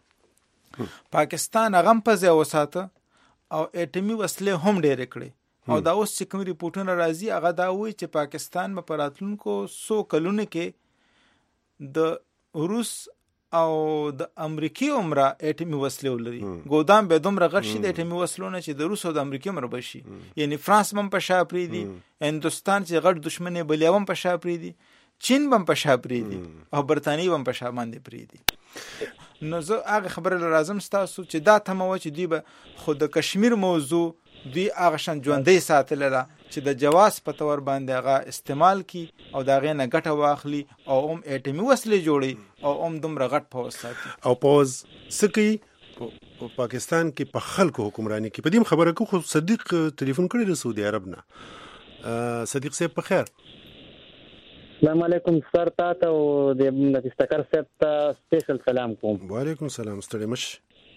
پاکستان هغه په ځای وساته او اټمی وسلې هم ډېر کړې، او دا اوس چې کوم ریپورتونه راځي هغه دا وایي چې پاکستان په راتلونکو 100 کلونو کې د روس او د امریکای عمره اټمی وسلې ولري. ګودام به دومره غټ شي د اټمی وسلونه چې د روس او د امریکای عمره بشي، یعنی فرانس هم په شا پری دي، هندستان چې غټ دشمن بل هم په شا پری دي، چین هم په شا پری دي، او برتانیې هم په شا باندې پری دي. نو زه هغه خبره لازم ستاسو چې دا تمو چې دی به خود د کشمیر موضوع دوی هغه شان ژوندۍ ساتل را چې د جواز په تور باندې هغه استعمال کی او دا غي نه ګټه واخلي او اټمی وسلې جوړي او دومره غټ پوز ساتي. او پوز سکی په پاکستان کې په خلکو حکمرانی کې په دې خبره کو خو صدیق ټلیفون کړی د سعودي عرب نه. صدیق صاحب په خیر. السلام علیکم سر، تاسو او د مستقر صاحب ته سپیشل سلام کوم. وعلیکم السلام. ستړي مش.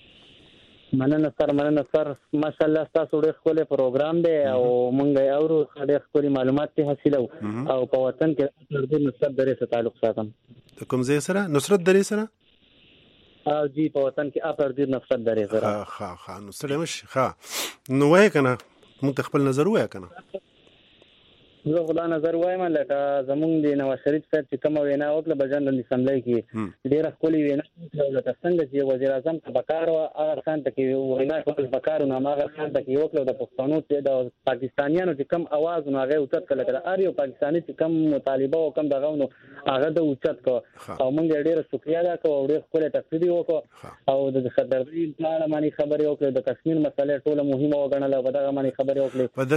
مننه سر، ماشاءالله تاسو ډېر ښکلی پروګرام دی او مونږ اورو ډېر ښکلي معلومات ته حاصلو. او په وطن کې د نصرت درې سره تعلق ساتم. د کوم ځای سره؟ نصرت درې سره؟ او جی په وطن کې اپر د نصرت درې سره. ها نو ستړي مش. نو وای کنه مونږ خپل نظر وای کنه. زه خدا نظر وایم لکه زمونږ د نواز شریف صاحب چې کوم وینا وکړه بجن اسمبلی کې ډیره ښکلې وینا وکړه، لکه څنګه چې وزیر اعظم ته پکار و هغه خان ته کې وینا کول پکار نو هغه خان ته کې وکړه د پښتنو چې د پاکستانیانو چې کم आवाज نو هغه اوچت کړه، لکه ار یو پاکستاني چې کم مطالبه او کم دغه نو هغه د اوچت کو او موږ ډیره شکریا ادا کوو او ډیره ښکلې تقریر وکړو او د خبرداري پلان باندې خبرې وکړې، د کشمیر مسله ټوله مهمه وګڼله او دغه باندې خبرې وکړې. په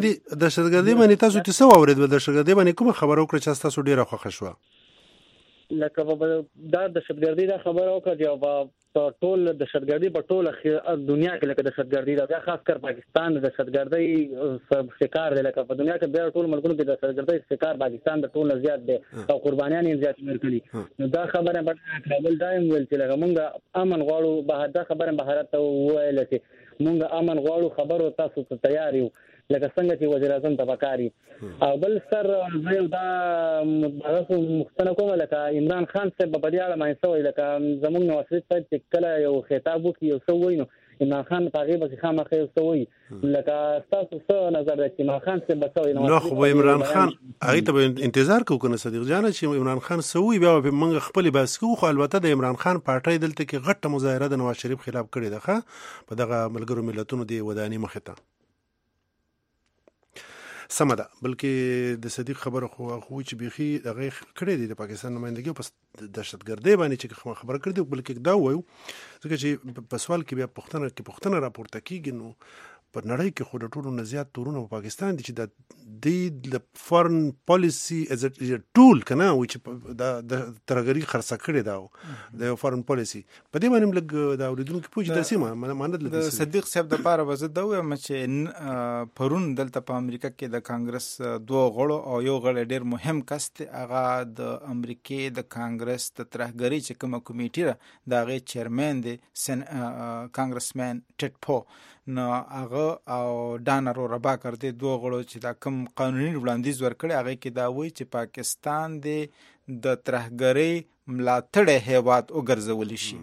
دهشتګردي باندې تاسو ته څه اورید؟ د دهشتګردي باندې کوم خبر وکړه چې تاسو ډیره خوښ شو؟ لکه دا دهشتګردي دا خبره وکړه چې ټول دهشتګردي په ټول دنیا کې لکه دهشتګردي دا خاص کر پاکستان د دهشتګردي شکار دی لکه په دنیا کې بیا ټول ملکونو کې د دهشتګردي شکار پاکستان د ټول زیات دی او قربانیان یې زیات ورکړي نو دا خبره په کابل دایم ویل چې لکه مونږ امن غواړو به دا خبره بهارت ته وویل چې مونږ امن غواړو خبرو تاسو ته تیار یو لکه څنګه چې وزیر اعظم ته پکاري او بل سر زه دا مختنه کوم لکه عمران خان صاحب په دې اړه مې سوې لکه زمونږ نواز شریف صاحب چې کله یو خطاب وکړي یو څه وایي نو عمران خان په هغه به خامخا یو څه وایي لکه تاسو څه نظر دی چې عمران خان صاحب بسوي نو خو عمران خان هغه ته انتظار کوو کنه صدیق جان چې عمران خان سوي بیا په منګه خپل بس کو خو البته د عمران خان پارټي دلته کې غټه مظاهره د نواز شریف خلاف کړې ده په دغه ملګرو ملتونو دی ودانی مخه ته سمدا بلکې د صدیق خبره خو چې بيخي دغه کړې دي د پاکستان نمائندګي په دهشتګردي باندې چې خبره کړې بلکې دا وایو ځکه چې په سوال کې بیا پښتنه راپورته کیږي نو په نړۍ کې خو د ټولو نه زیات تورونه په پاکستان دي چې د فارن پالیسی از ا ټول کنه چې د ترګری خرڅ کړي دا د فارن پالیسی په دې باندې لګ دا اوریدونکو پوښتنه درسي مانند د صدیق صاحب د پاره وزد دا وایم چې پرون دلته په امریکا کې د کانګرس دوه غړو او یو غړ ډیر مهم کس دی هغه د امریکای د کانګرس د ترګری چې کومه کمیټه ده دا غي چیرمن دی کانګرسمن ټټ پو نو هغه او ډانر او ربا کړ دي دوه غړو چې دا کوم قانوني وړاندیز ورکړي هغه کې دا وایي چې پاکستان د ترهګرۍ ملاتړ هیواد وګرځول شي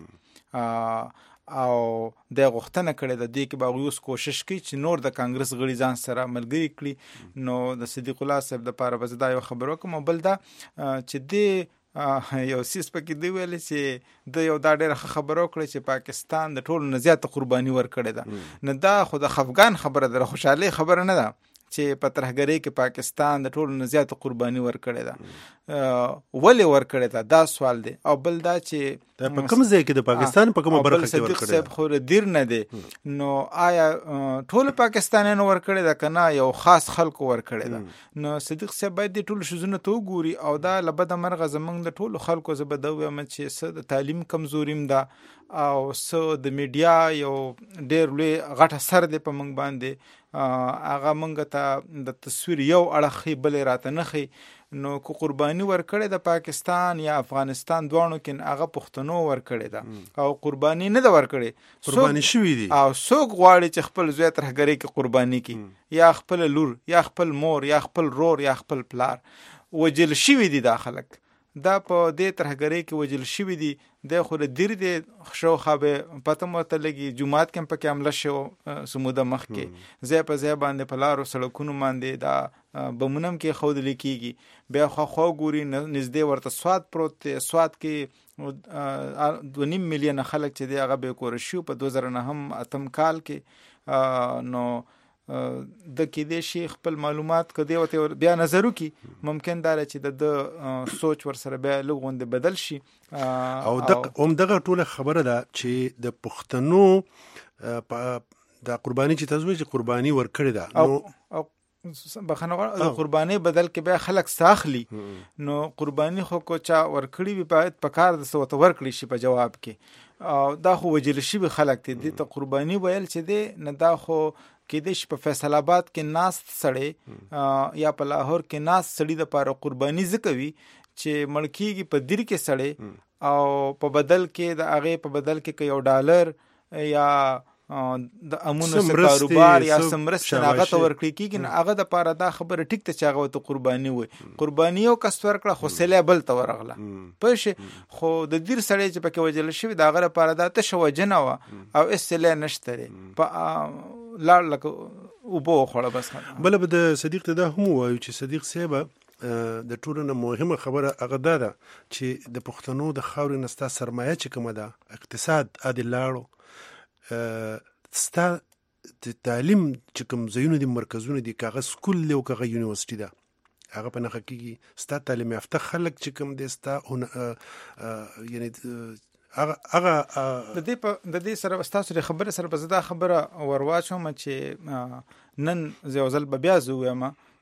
او د غوښتنه کړې د دې کې به اوس کوشش کوي چې نور د کانګرس غړي ځان سره ملګری کړي نو د صدیق الله صاحب د پاره وزدا یو خبر وکم بل دا چې د یو سیس پکې دی ویل چې د یو دا ډېر خبرو کړی چې پاکستان د ټولو نه زیاته قرباني ورکړې ده نه دا خو د خفګان خبره ده خوشحالي خبره نه ده چې په ترهګرۍ کې پاکستان د ټولو نه زیاته قرباني ورکړې ده ولې ورکړې ده دا سوال دی او بل دا چې په کوم ځای کې د پاکستان په کومه برخه کې ورکړې ده خو دیر نه دی نو آیا ټول پاکستانیانو ورکړې ده کنه یو خاص خلکو ورکړې ده نو صدیق صاحب باید د ټول شوزونه ته وګوري او دا لبد مرغه زمنګ د ټول خلکو زبدوي م چې څه د تعلیم کمزوریم ده او څه د میډیا یو ډېر لوی غټه سر دی په منګ باندې هغه منګ ته د تصویر یو اړخ بل راته نخي نو کو قرباني ورکړې د پاکستان یا افغانستان دوانو کې هغه پښتنو ورکړې ده او قرباني نه ده ورکړې قرباني شوې دي او څوک غواړي چې خپل زوی ترهګرۍ کې قرباني کړي یا خپل لور یا خپل مور یا خپل رور یا خپل پلار وجل شوې دي دا خلک دا په دې ترهګرۍ کې وجل شوې دي د خو د دیر دې شو خابه پته مته لګي جمعات کې په کې عمله شو سموده مخ کې زې په زې باندې په لارو سړکونو باندې دا بمونم کې خود لیکيږي بیا خو ګوري نږدې ورته سواد پروت سواد کې 2.5 میلیون خلک چې دی هغه به کور شو په 2009 اتم کال کې نو د کې د شي خپل معلومات کدی او بیا نظرو کې ممکن دا چې د سوچ ور سره بیا لغوند بدل شي او دغه ټوله خبره ده چې د پښتنو د قرباني چې تزویج قرباني ور کړی ده نو بخنه قرباني بدل کې بیا خلک ساخلی نو قرباني خو کو چا ور کړی وي په کار د سوت ور کړی شي په جواب کې او دا خو وجل شي به خلک ته قرباني ویل چې دی نه دا خو کې دیش په فیصل آباد کې ناس سړی یا په لاهور کې ناس سړی د پاره قرباني زکوي چې ملکیږي په دیر کې سړی او په بدل کې د هغه په بدل کې یو ډالر یا د امونو کاروبار یا سمرست هغه ته ورکړي کېږي هغه د پاره دا خبره ټیک ته چې هغه ته قرباني وي قرباني یو کس ورکړه خو سله بل ته ورغله پښه خو د دیر سړی چې پکې وجل شوی دا غره پاره دا ته شو جنوا او اسله نشته په لاړ لکه او بو خوړه بس بل به د صدیق ته دا هم وایو چې صدیق صاحب د ټولنه مهمه خبره هغه ده چې د پښتنو د خاورې نستا سرمایه چې کومه ده اقتصاد عادل لاړو ستا د تعلیم چې کوم ځایونه دي مرکزونه دي کاغه سکول له کاغه یونیورسيټي ده هغه په نخ کې ستا تعلیم یافته خلک چې کوم دي ستا یعنی هغه د دې سره تاسو خبره سره په زده خبره ورواچوم چې نن زوزل بیا زویم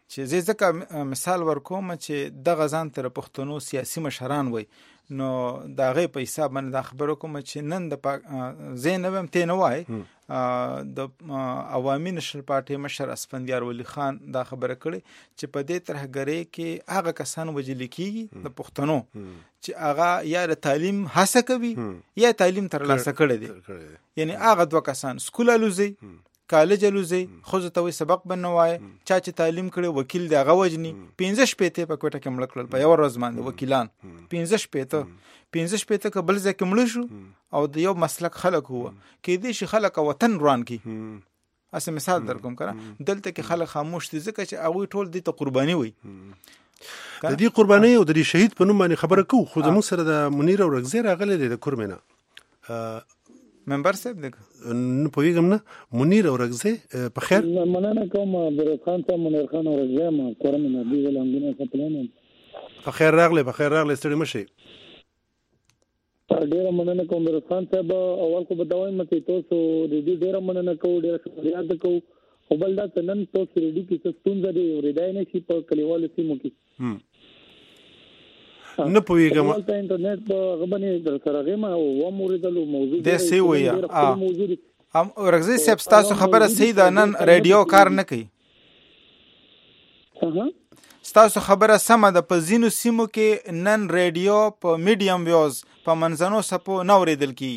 چې زه ځکه مثال ورکوم چې دغه ځان تر پښتنو سیاسي مشران وي نو دا غي په حساب باندې دا خبرو کوم چې نن د زینبم ته نه وای د عوامي نشل پارټي مشر اسفندیار ولی خان دا خبره کړي چې په دې ترهګری کې هغه کسان وجل کیږي د پښتنو چې هغه یا د تعلیم هڅه کوي یا تعلیم ترلاسه کړي دي یعنی هغه دوه کسان سکول الوزي کالج الوزي خو ته وي سبق بنوای چا چې تعلیم کړي وکیل دی هغه وجني 15 شپته په کوټه کې مړ کړل په یو ورځ باندې وکیلان 15 شپته کبل ځکه مړ شو او د یو مسلک خلک هو کې دې شي خلک وطن روان کی اسه مثال در کوم کړه دلته کې خلک خاموش دي ځکه چې هغه ټول دي ته قرباني وي د دې قرباني او د شهید په نوم باندې خبره کو خو زموږ سره د منیر او رغزیر راغله د کورمنه ممبر صاحب دغه نو پویګم نه منیر او رغزه په خیر مننه کوم عبدالرحمن خان ته منیر خان او رغزه ما کورمنه دی ولنګونه خپلونه په خیر راغله ستړي مشي ډیره مننه کوم عبدالرحمن خان صاحب اول کو بدوي مته تاسو د دې ډیره مننه کوم ډیره شکریہ ده کوم او بل دا نن تاسو ریډي کې ستونزه دی ورېدای نه شي په کلیوالو سیمو کې نه پوهیږم ولته انټرنیټ په غبني در سره غما او موریدلو موضوع د سی ویا ام رغزي صاحب تاسو خبره صحیح ده نن رادیو کار نه کوي تاسو خبره سمه ده په زینو سیمو کې نن رادیو په میډیم ویوز په منځنو سپو نو ریدل کی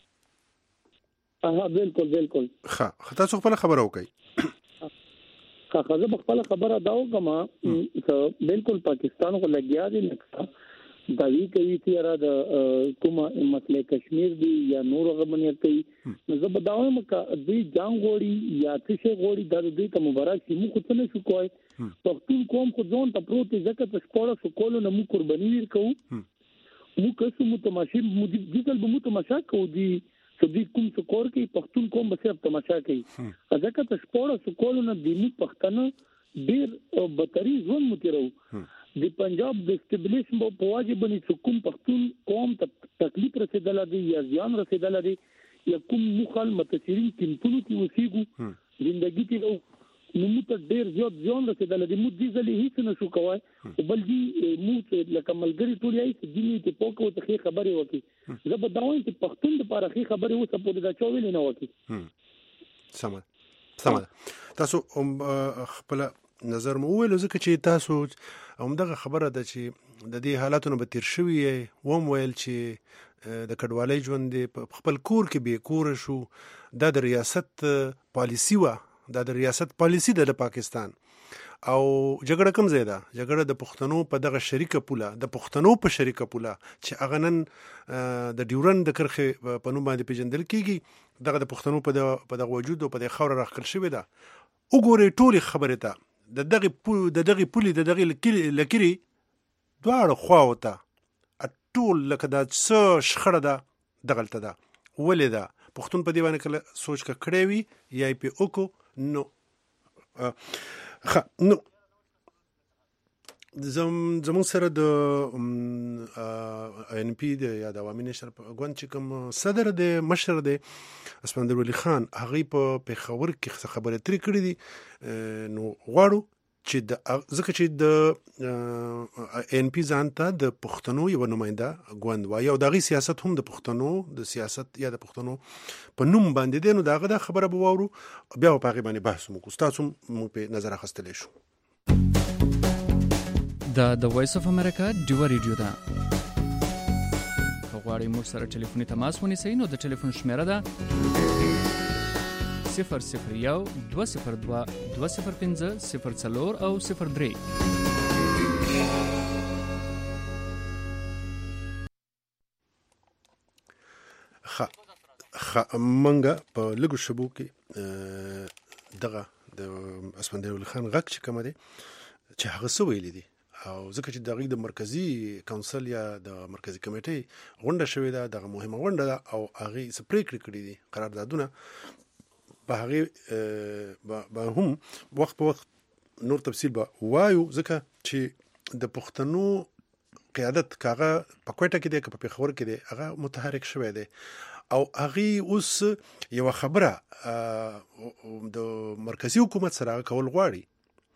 بالکل ښه تاسو خپل خبره وکړئ خاصه خپل خبره داو کما بالکل پاکستان کو لګیا دي لکه داوی کوي چې را د کومه مسله کشمیر دی یا نور غمنه کوي نو زه بداوم چې دوی جنگ غوړي یا څه غوړي د دوی ته مبارک شي مو څه نه شو کوی پښتون قوم کو ځون ته پروت ځکه چې سپوره سو کولو نه مو قرباني ورکو مو کسو مو تماشې مو دې مو تماشا کو دي چې کوم څه کور کوي پښتون قوم به صرف تماشا کوي ځکه چې سپوره سو کولو نه د پښتنه ډیر بتري ځون مترو د پنجاب د استبلیشن په واجب باندې کوم پښتون قوم ته تکلیف رسیدل دي یا ځان رسیدل دي یا کوم مخال متاثرین کینټونو کې وسیګو ژوندۍ کې نو مت ډیر زیات ځان رسیدل دي مو دي ځلې هیڅ نه شو کوای بل دي مو لکه ملګری ټول یې چې دې ته پوکو ته خبرې وکي زه به داوم چې پښتون د لپاره خبرې وسه په دا چوي نه وکي سمه تاسو خپل نظر مو ویل ځکه چې تاسو همدغه خبره ده چې د دې حالاتونو به تیر شوی وم ویل چې د کډوالۍ ژوند په خپل کور کې به کور شو د ریاست پالیسی و د ریاست پالیسی د پاکستان او جګړه کم زیاده جګړه د پښتنو په دغه شریکه پوله د پښتنو په شریکه پوله چې اغنن د ډیورن د کرخه په نوم باندې پیژندل کیږي دغه د پښتنو په دغه وجود او په دغه خاور راخل شوی ده وګوري ټول خبره ته د دغه پولی د دغه لکری دواړه خواوته ټول لکه دا څه شخړه ده دغلته ده ولې ده پښتون په دی باندې کله سوچ کړی وي یا پی اوکو نو نو زمون سره د ان پی د یا د عوامي نشر غون چې کوم صدر د مشر د اسفندیار ولی خان هغه په پیښور کې خبره تری کړې دي نو غواړو چې د ځکه چې د ان پی ځانته د پښتنو یو نماینده غوند وایي او دغه سیاست هم د پښتنو د سیاست یا د پښتنو په نوم باندې دی نو دغه د خبره به وورو بیا په هغه باندې بحث وکړو تاسو مو په نظر اخیستل شو د وایس اف امریکا ډیو ریډیو ده غواړئ موږ سره ټلیفوني تماس ونیسئ نو د ټلیفون شمیره ده 001 202 205 04 او 03 منګه په لګو شبو کې دغه د اسفندیار ولی خان غږ چې کوم دی چې هغه څه ویلي دي او ځکه چې دغه د مرکزی کونسل یا د مرکزی کمیټې غونډه شوې ده دغه مهمه غونډه ده او هغه سپریکړه کړې دي قراردادونه به هغه به هم وخت په وخت نور تفصیل به وایو ځکه چې د پښتنو قیادت کاغه په کوټه کې دی که په پیښور کې دی هغه متحرک شوی دی او هغه اوس یو خبره د مرکزی حکومت سره کول غواړي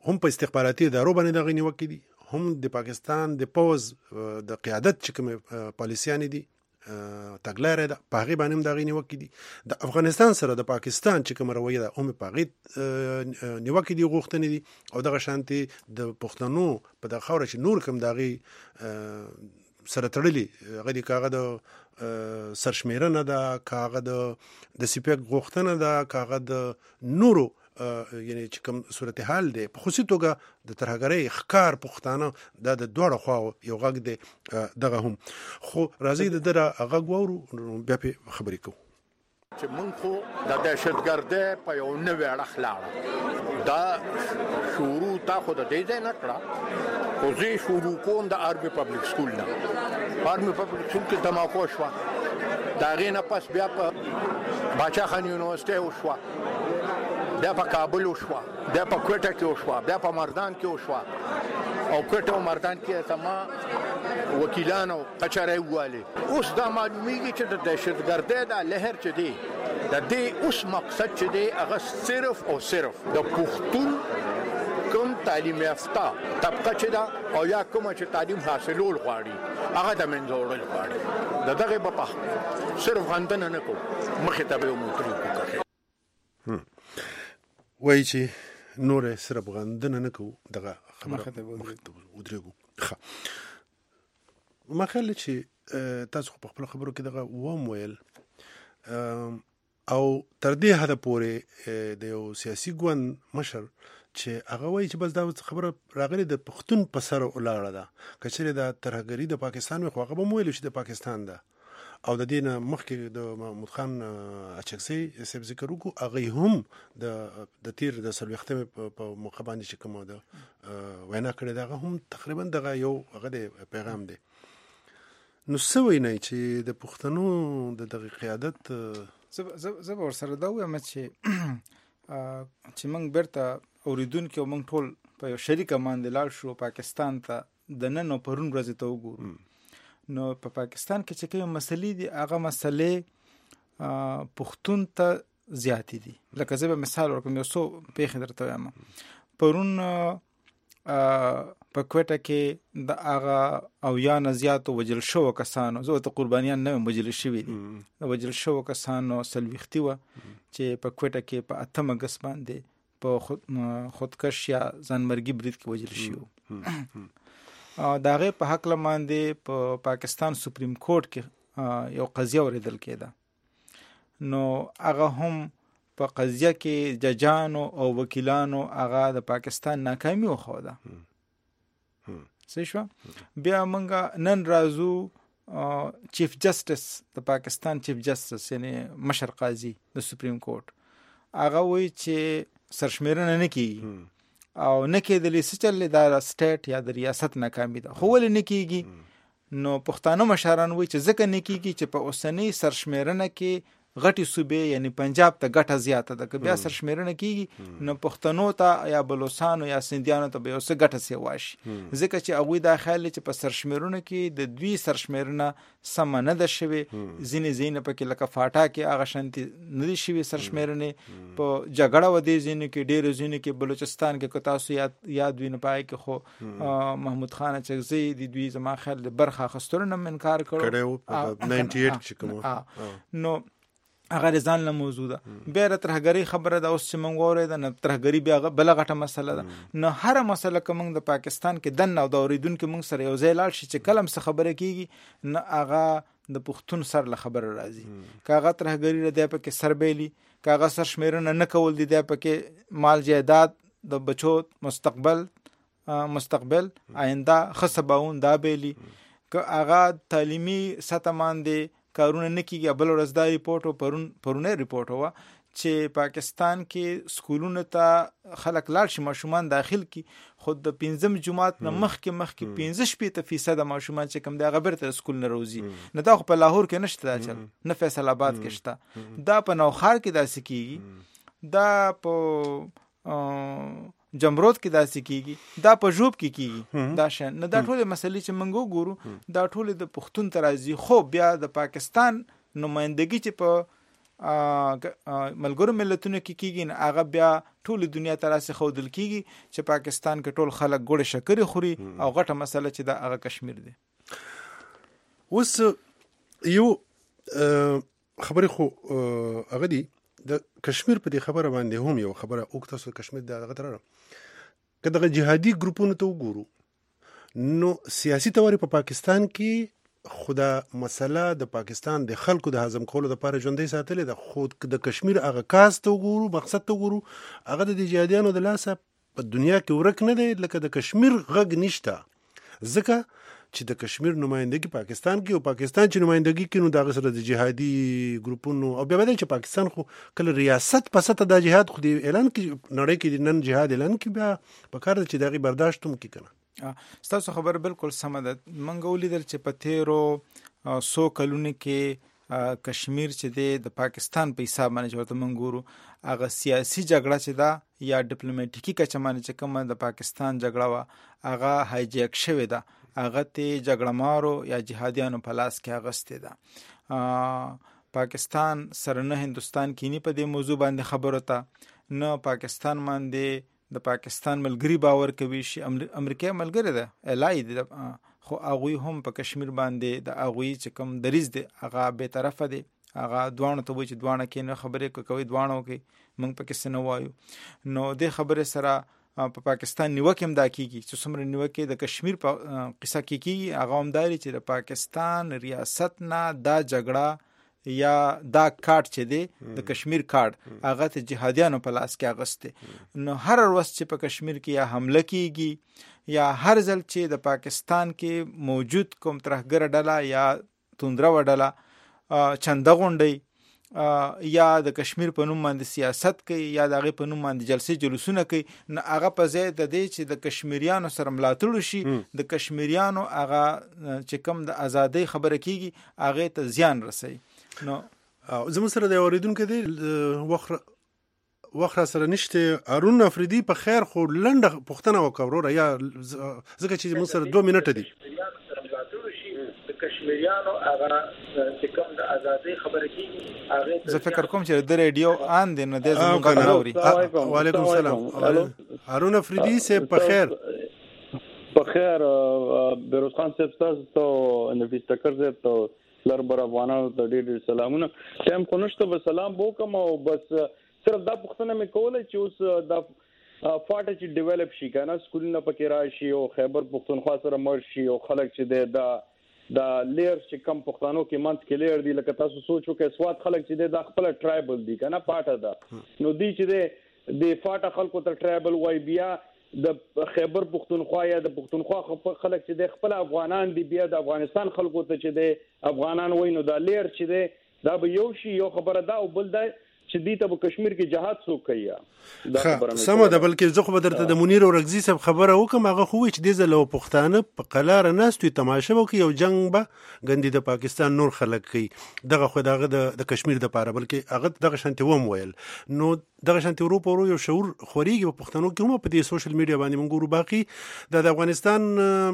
هم په استخباراتي ادارو باندې دغه نیوکې دي، هم د پاکستان د پوز د قیادت چې کوم پالیسیان دي تګلارې ده په هغې باندې هم دغې نیوکې دي. د افغانستان سره د پاکستان چې کومه رویه ده هم په هغې نیوکې دي، غوښتنې دي، او دغه شانتې د پښتنو په دغه خاوره چې نور کوم د هغې سره تړلي هغه دي، که هغه د سرشمېرنه ده، که هغه د سیپیک غوښتنه ده، که هغه د نورو یعنی چې کوم صورتحال دی، په خصوصي توګه د ترهګرۍ ښکار پښتانه دا د دواړو خواو یو غږ دی دغه هم. خو راځئ د ده غږ واورو بیا پې خبرې کوو. چې مونږ خو د دهشتګردۍ په یو نوې اړخ لاړو، دا شروع تا خو د دې ځای نه کړه، خو زه شروع کوم د آرمي پبلک سکول نه. آرمي پبلک سکول کې دماغو شوه، د هغې نه پس بیا په باچا خان یونیورسټۍ وشوه، بیا په کابل وشوه، بیا په کوټه کې وشوه، بیا په مردان کې وشوه، او کوټه او مردان کې زما وکیلانو کچرۍ ووالې. اوس دا معلومیږي چې د دهشتګردۍ دا لهر چې دی د دې اوس مقصد چې دی هغه صرف او صرف د پښتون کوم تعلیم یافته طبقه چې ده او یا کومه چې تعلیم حاصلول غواړي هغه د منځه وړل غواړي. د دغې به په صرف غندنه نه کوو، مخې ته به یې موټرې وکړو. وایي چې نور صرف غندنه نه کوو، دغه خبره مخې ته ودرېږو. ما خیال دی چې تاسو خو په خپلو خبرو کې دغه وم ویل، او تر دې حده پورې د یو سیاسي ګوند مشر چې هغه وایي چې بس دا خبره راغلې د پښتون په سر ولاړه ده، که چېرې دا ترهګري د پاکستان وي خو هغه به مو ویلو چې د پاکستان ده. او د دې نه مخکې د محمود خان اچکزي صاحب ذکر وکړو، هغوی هم د تیر د څلوېښتمې په موقع باندې چې کومه وینا کړې ده هغه هم تقریبا دغه یو هغه د پیغام دی. نو څه وینئ چې د پښتنو د دغه قیادت؟ زه به ورسره دا ووایم چې موږ بیرته اورېدونکي او موږ ټول په یو شریکه باندې لاړ شو پاکستان ته د نن او پرون ورځې ته وګورو. نو په پاکستان کې چې کومې مسلې دي هغه مسلې پښتون ته زیاتې دي. لکه زه به مثال ورکړم، یو څو پېښې درته وایم. پرون په کوټه کې د هغه اویا نه زیاتو وژل شوو کسانو، زه ورته قربانیان نه یم، وژل شوي دي، د وژل شوو کسانو څلوېښتي وه چې په کوټه کې په 8 اګست باندې په خودکش یا ځانمرګي برید کې وژل شوي. د هغې په هکله باندې په پاکستان سپریم کورټ کې یو قضیه اورېدل کېده. نو هغه هم په قضیه کې ججانو او وکیلانو هغه د پاکستان ناکامي وښوده. صحیح شوه. بیا موږ نن راځو چیف جسټس د پاکستان، چیف جسټس یعنی مشر قاضي د سپریم کورټ، هغه وایي چې سرشمېرنه نه کېږي او نه کېدلی څه چلې دا سټیټ یا د ریاست ناکامي ده. خو ولې نه کېږي؟ نو پښتانه مشران وایي چې ځکه نه کېږي چې په اوسنۍ سرشمېرنه کې غټي صوبې یعنی پنجاب ته ګټه زیاته ده. که بیا سرشمېرنه کېږي نو پښتنو ته یا بلوچستانو یا سندیانو ته به یو څه ګټه سیوا شي، ځکه چې هغوی دا خیال چې په سرشمېرنه کې د دوی سرشمېرنه سمه نه ده شوې. ځینې ځایونه پکې لکه فاټا کې هغه شانتې نه دي شوي سرشمېرنې، په جګړه و دې ځایونو کې، ډېرو ځایونو کې بلوچستان کې که تاسو یاد وي نو په هغې کې خو محمود خان اچکزي د دوی زما خیال د برخه اخیستلو نه هم انکار کړی 98 چې کوم. نو هغه ځان له موضوع ده. بیا د ترهګرۍ خبره ده اوس چې موږ واورېده، نو ترهګري بیا بله غټه مسله ده. نو هره مسله که موږ د پاکستان کې دننه او د اورېدونکي موږ سره یو ځای لاړ شي چې کله هم څه خبره کېږي نو هغه د پښتون سر له خبره راځي. که هغه ترهګري ده دی پکې سر بیلي، که هغه سرشمېرنه نه کول دي دی پکې مال جایداد د بچو مستقبل آینده ښه سباون دا بیلي، که هغه تعلیمي سطح باندې کارونه نه کېږي. بل ورځ دا ریپورټ و، پرونی ریپورټ وه چې پاکستان کې سکولونو ته خلک لاړ شي، ماشومان داخل کی، خو د 5م جماعت نه مخکې 15% ماشومان چې کوم دی هغه بیرته سکول نه روزي. نه دا خو په لاهور کې نشته دا چل، نه فیصل آباد کې شته، دا په نوخار کې داسې کېږي، دا په جمرود کې داسې کېږي، دا په ژوب کې کېږي دا شان. نه دا ټولې مسلې چې موږ وګورو دا ټولې د پښتون ته راځي. خو بیا د پاکستان نمایندګي چې په ملګرو ملتونو کې کیږي نه هغه بیا ټول دنیا ته راسي خودل کیږي چې پاکستان کې ټول خلک ګوړه شکرې خوري او غټه مسله چې دا هغه کشمیر دی. اوس یو خبرې خو هغه دی د کشمیر په دې خبره باندې هم یو خبره او تاسو کشمیر د هغه تر که دغه جهادي ګروپونو ته وګورو نو سیاسي توري په پاکستان کې خدا مسله د پاکستان د خلکو د هضم کولو لپاره ژوندۍ ساتلې د خود د کشمیر هغه کاس ته وګورو مقصد ته وګورو هغه د جهادیانو د لاسه په دنیا کې ورک نه دی لکه د کشمیر غږ نشته ځکه چې د کشمیر نمائندګي پاکستان کې او پاکستان چې نمائندګي کوي نو د سره د جهادي ګروپونو او بیا بدل چې پاکستان خو کله ریاست په سطح د جهاد خو دی اعلان کې نړۍ کې نن جهاد اعلان کې بیا په کار چې دغه برداشت هم کې کنه. ستاسو خبر بالکل سم ده. منګه ولیدل چې په تیرو 100 کلونو کې کشمیر چې د پاکستان په حساب باندې ورته منګورو هغه سیاسي جګړه چې دا یا ډیپلوماټیکي کچمانه چې کومه د پاکستان جګړه وا هغه هایجیک شوې ده هغه ته جګړه مارو یا جهادیانو په لاس کې اغسته ده. پاکستان سره نه هندستان کینی په دې موضوع باندې خبره تا نه پاکستان باندې د پاکستان ملګری باور کوي شي امریکا ملګری ده الای ده خو هغه هم په کشمیر باندې د هغه چې کوم دریز ده هغه به طرفه ده هغه دوانو ته وایي چې دوانه کې نه خبرې کوي دوانو کې موږ په کیسه نه وایو نو د خبره سره په پاکستان نیوکه هم دا کیږي چې څومره نیوکه د کشمیر په قصه کې کیږي هغه هم داري چې د پاکستان ریاست نه دا جګړه یا دا کارت چې دی د کشمیر کارت هغه ته جهادیانو په لاس کې اغسته نو هر ورځ چې په کشمیر کې یا حمله کیږي یا هر ځل چې د پاکستان کې موجود کوم ترهګر ډله یا توندره وډله چنده غونډي یا د کشمیر په نوم باندې سیاست کوي یا د هغه په نوم باندې جلسې جلوسونه کوي نو هغه په ځای د دې چې د کشمیریانو سره ملاتړ شي د کشمیریانو هغه چې کوم د ازادۍ خبره کیږي هغه ته زیان رسي. نو زموږ سره د اوریدونکو دی وخت سره نشته هارون افریدي په خیر خو لنډه پوښتنه وکړه یا ځکه چې موږ سره 2 منټه دي د کشمیریانو هغه چې کوم د ازادۍ خبره کیږي هغه زه فکر کوم چې د ریډیو آن دی نو د زموږ غاوري. وعلیکم السلام هارون افریدي سه په خیر بیروز خان صاحب تاسو نفیس تکر صاحب ته لربر افغانانو ته ډېر سلامونه ټیم کو نشته به سلام وکم او بس صرف دا پوښتنه مې کوله چې اوس دا فاټ چې ډیولپ شي کنه سکولونه پکې راشي او خیبر پښتونخوا سره مر شي او خلک چې دا لیر چې کم پښتنو کې منځ کې لیر دي لکه تاسو سوچو کې سواد خلک چې د خپل ټرایبل دي کنه پاټه ده نو دی چې د فاټ خلکو ته ټرایبل وای بیا د خیبر پښتونخوا یا د پښتونخوا خلک چې د خپل افغانان دي بیا د افغانستان خلکو ته چې د افغانان وای نو دا لیر چې دا به یو شی یو خبره ده او بل دا چې دی ته په کشمیر کې جهاد څوک کوي دا خبره سمه ده بلکې زه خو به درته د منیر اورګزي صاحب خبره وکم هغه خو چې د زلو پښتانه په قلار ناستوي تماشه وکي یو جنگ به غندي د پاکستان نور خلک کوي دغه خو دغه د کشمیر د پاره بلکې هغه دغه شانتي وم ویل نو دغه شانتي اروپا یو شعور خوريږي په پښتنو کې هم په دې سوشل میډیا باندې مونږ ګورو باقي د افغانستان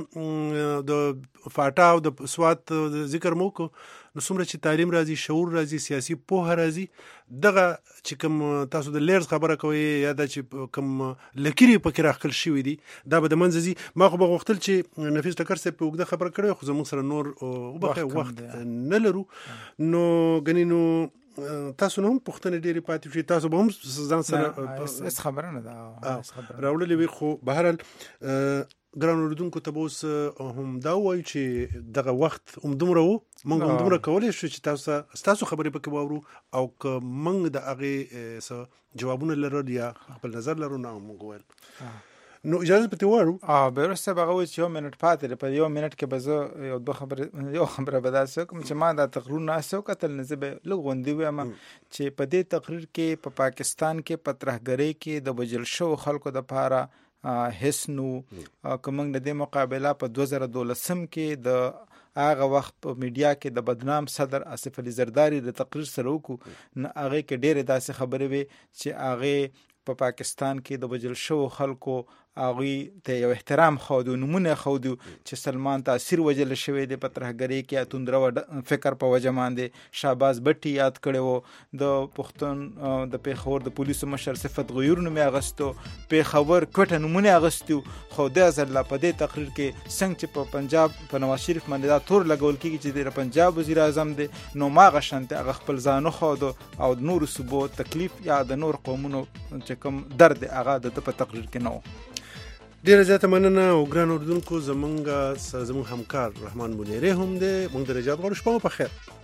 د فاټا او د سوات ذکر مو کو نو څومره چې تعلیم راځي شعور راځي سیاسي پوهه راځي دغه چې کوم تاسو د لیرز خبره کوي یا د چې کوم لکيري پکې راخل شوې دي دا به د منځي ما خو بغوښتل چې نفیس ټکر سه په وګړه خبره کړو خو زموږ سره نور وبخه وخت نه لرو نو غنینو تاسو نو پښتنه ډېری پاتې شي تاسو به هم ځان سره اس خبره نه ده راولې وي خو بهرال ګران اوردونکو ته اوس هم دا وایي چې دغه وخت دومره وو موږ هم دومره کولای شو چې تاسو خبرې پکې واورو او که موږ د هغه جوابونه لرل یا خپل نظر لرو نه موږ وایو نو اجازه پته وارو بیرسته بغوي چې یو منټ پاتې په یو منټ کې به یو خبره بداسه کوم چې ما دا تقریر نه اسو کتل نسبه لغوندي ویم چې په دې تقریر کې په پاکستان کې پترهګری کې د وجل شو خلکو د پاره هیڅ نو کومنګ د دې مقابله په 2012 کې د هغه وخت په میډیا کې د بدنام صدر آصف علي زرداری د تقریر سره وکړو نه هغه کې ډېر داسې خبرې وي چې هغه په پاکستان کې د وجل شو خلکو هغوی ته یو احترام خودو، نمونه خودو چې سلمان تاثیر وجل شوی دی په ترهګرۍ کې، اتوندره فکر په وجه باندې شهباز بټي یاد کړی و، د پښتون د پیښور د پولیسو مشر صفت غیور نوم یې اغستو، پیښور کوټه نمونه اغستو، خو د ځل په دې تقریر کې څنګه چې په پنجاب په نواز شریف باندې دا تور لګول کېږي چې د پنجاب وزیر اعظم دی، نو ما غشنته هغه خپل ځانو خودو او د نور صوبو تکلیف یا د نور قومونو چې کوم درد هغه د په تقریر کې نه و. ډیره زیاته مننه او ګران اردوونکو، زمونږ همکار رحمان منیری هم دی. موږ د رجات غواړو، شپه مو په خیر.